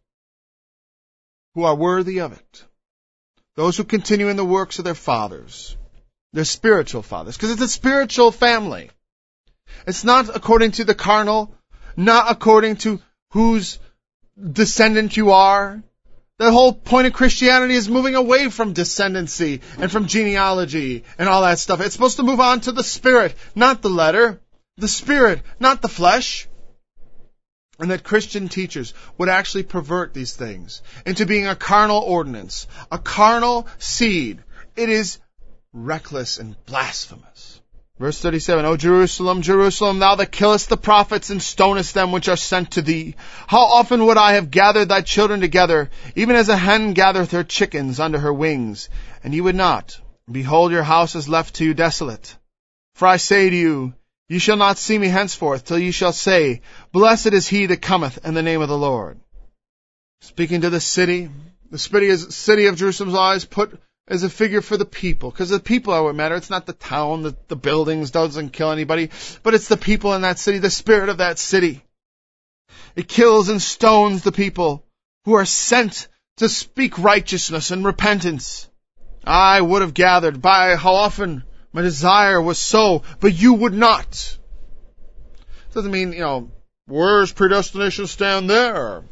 who are worthy of it. Those who continue in the works of their fathers. Their spiritual fathers. Because it's a spiritual family. It's not according to the carnal. Not according to whose descendant you are. The whole point of Christianity is moving away from descendancy and from genealogy and all that stuff. It's supposed to move on to the spirit, not the letter. The spirit, not the flesh. And that Christian teachers would actually pervert these things into being a carnal ordinance, a carnal seed. It is reckless and blasphemous. Verse thirty-seven, O Jerusalem, Jerusalem, thou that killest the prophets and stonest them which are sent to thee. How often would I have gathered thy children together, even as a hen gathereth her chickens under her wings, and ye would not. Behold, your house is left to you desolate. For I say to you, ye shall not see me henceforth, till ye shall say, Blessed is he that cometh in the name of the Lord. Speaking to the city, the city of Jerusalem's always put as a figure for the people, because the people are what matter. It's not the town, the, the buildings, doesn't kill anybody, but it's the people in that city, the spirit of that city. It kills and stones the people who are sent to speak righteousness and repentance. I would have gathered by how often my desire was so, but you would not. Doesn't mean, you know, where's predestination stand there?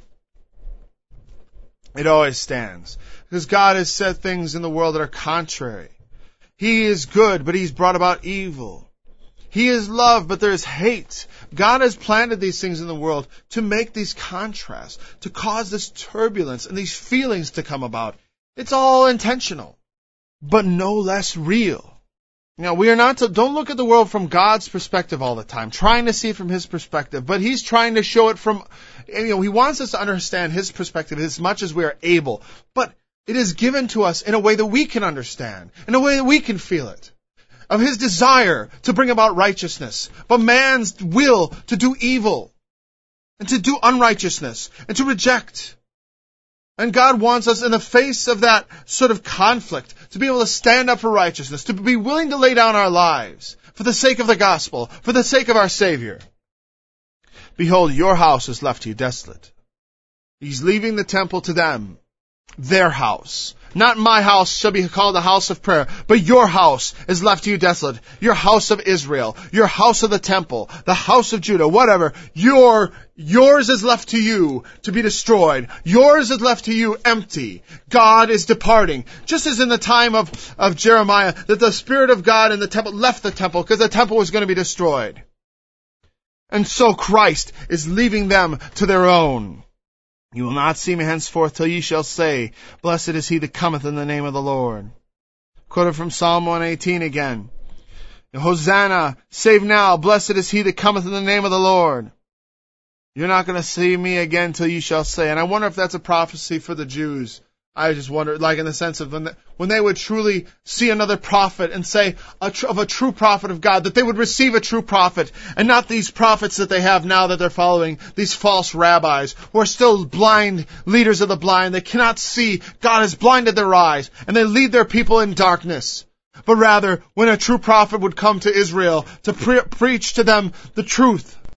It always stands. Because God has said things in the world that are contrary. He is good, but He's brought about evil. He is love, but there is hate. God has planted these things in the world to make these contrasts, to cause this turbulence and these feelings to come about. It's all intentional, but no less real. Now, we are not to, don't look at the world from God's perspective all the time, trying to see it from His perspective, but He's trying to show it from, you know, He wants us to understand His perspective as much as we are able, but it is given to us in a way that we can understand, in a way that we can feel it. Of His desire to bring about righteousness, but man's will to do evil, and to do unrighteousness, and to reject. And God wants us in the face of that sort of conflict to be able to stand up for righteousness, to be willing to lay down our lives for the sake of the gospel, for the sake of our Savior. Behold, your house is left to you desolate. He's leaving the temple to them, their house. Not my house shall be called a house of prayer, but your house is left to you desolate. Your house of Israel, your house of the temple, the house of Judah, whatever. Your, yours is left to you to be destroyed. Yours is left to you empty. God is departing. Just as in the time of, of Jeremiah, that the Spirit of God in the temple left the temple because the temple was going to be destroyed. And so Christ is leaving them to their own. You will not see me henceforth till ye shall say, Blessed is he that cometh in the name of the Lord. Quoted from Psalm one eighteen again. Hosanna, save now, blessed is he that cometh in the name of the Lord. You're not going to see me again till you shall say. And I wonder if that's a prophecy for the Jews. I just wonder, like in the sense of when they, when they would truly see another prophet and say a tr- of a true prophet of God, that they would receive a true prophet and not these prophets that they have now that they're following, these false rabbis who are still blind leaders of the blind. They cannot see. God has blinded their eyes and they lead their people in darkness. But rather, when a true prophet would come to Israel to pre- preach to them the truth,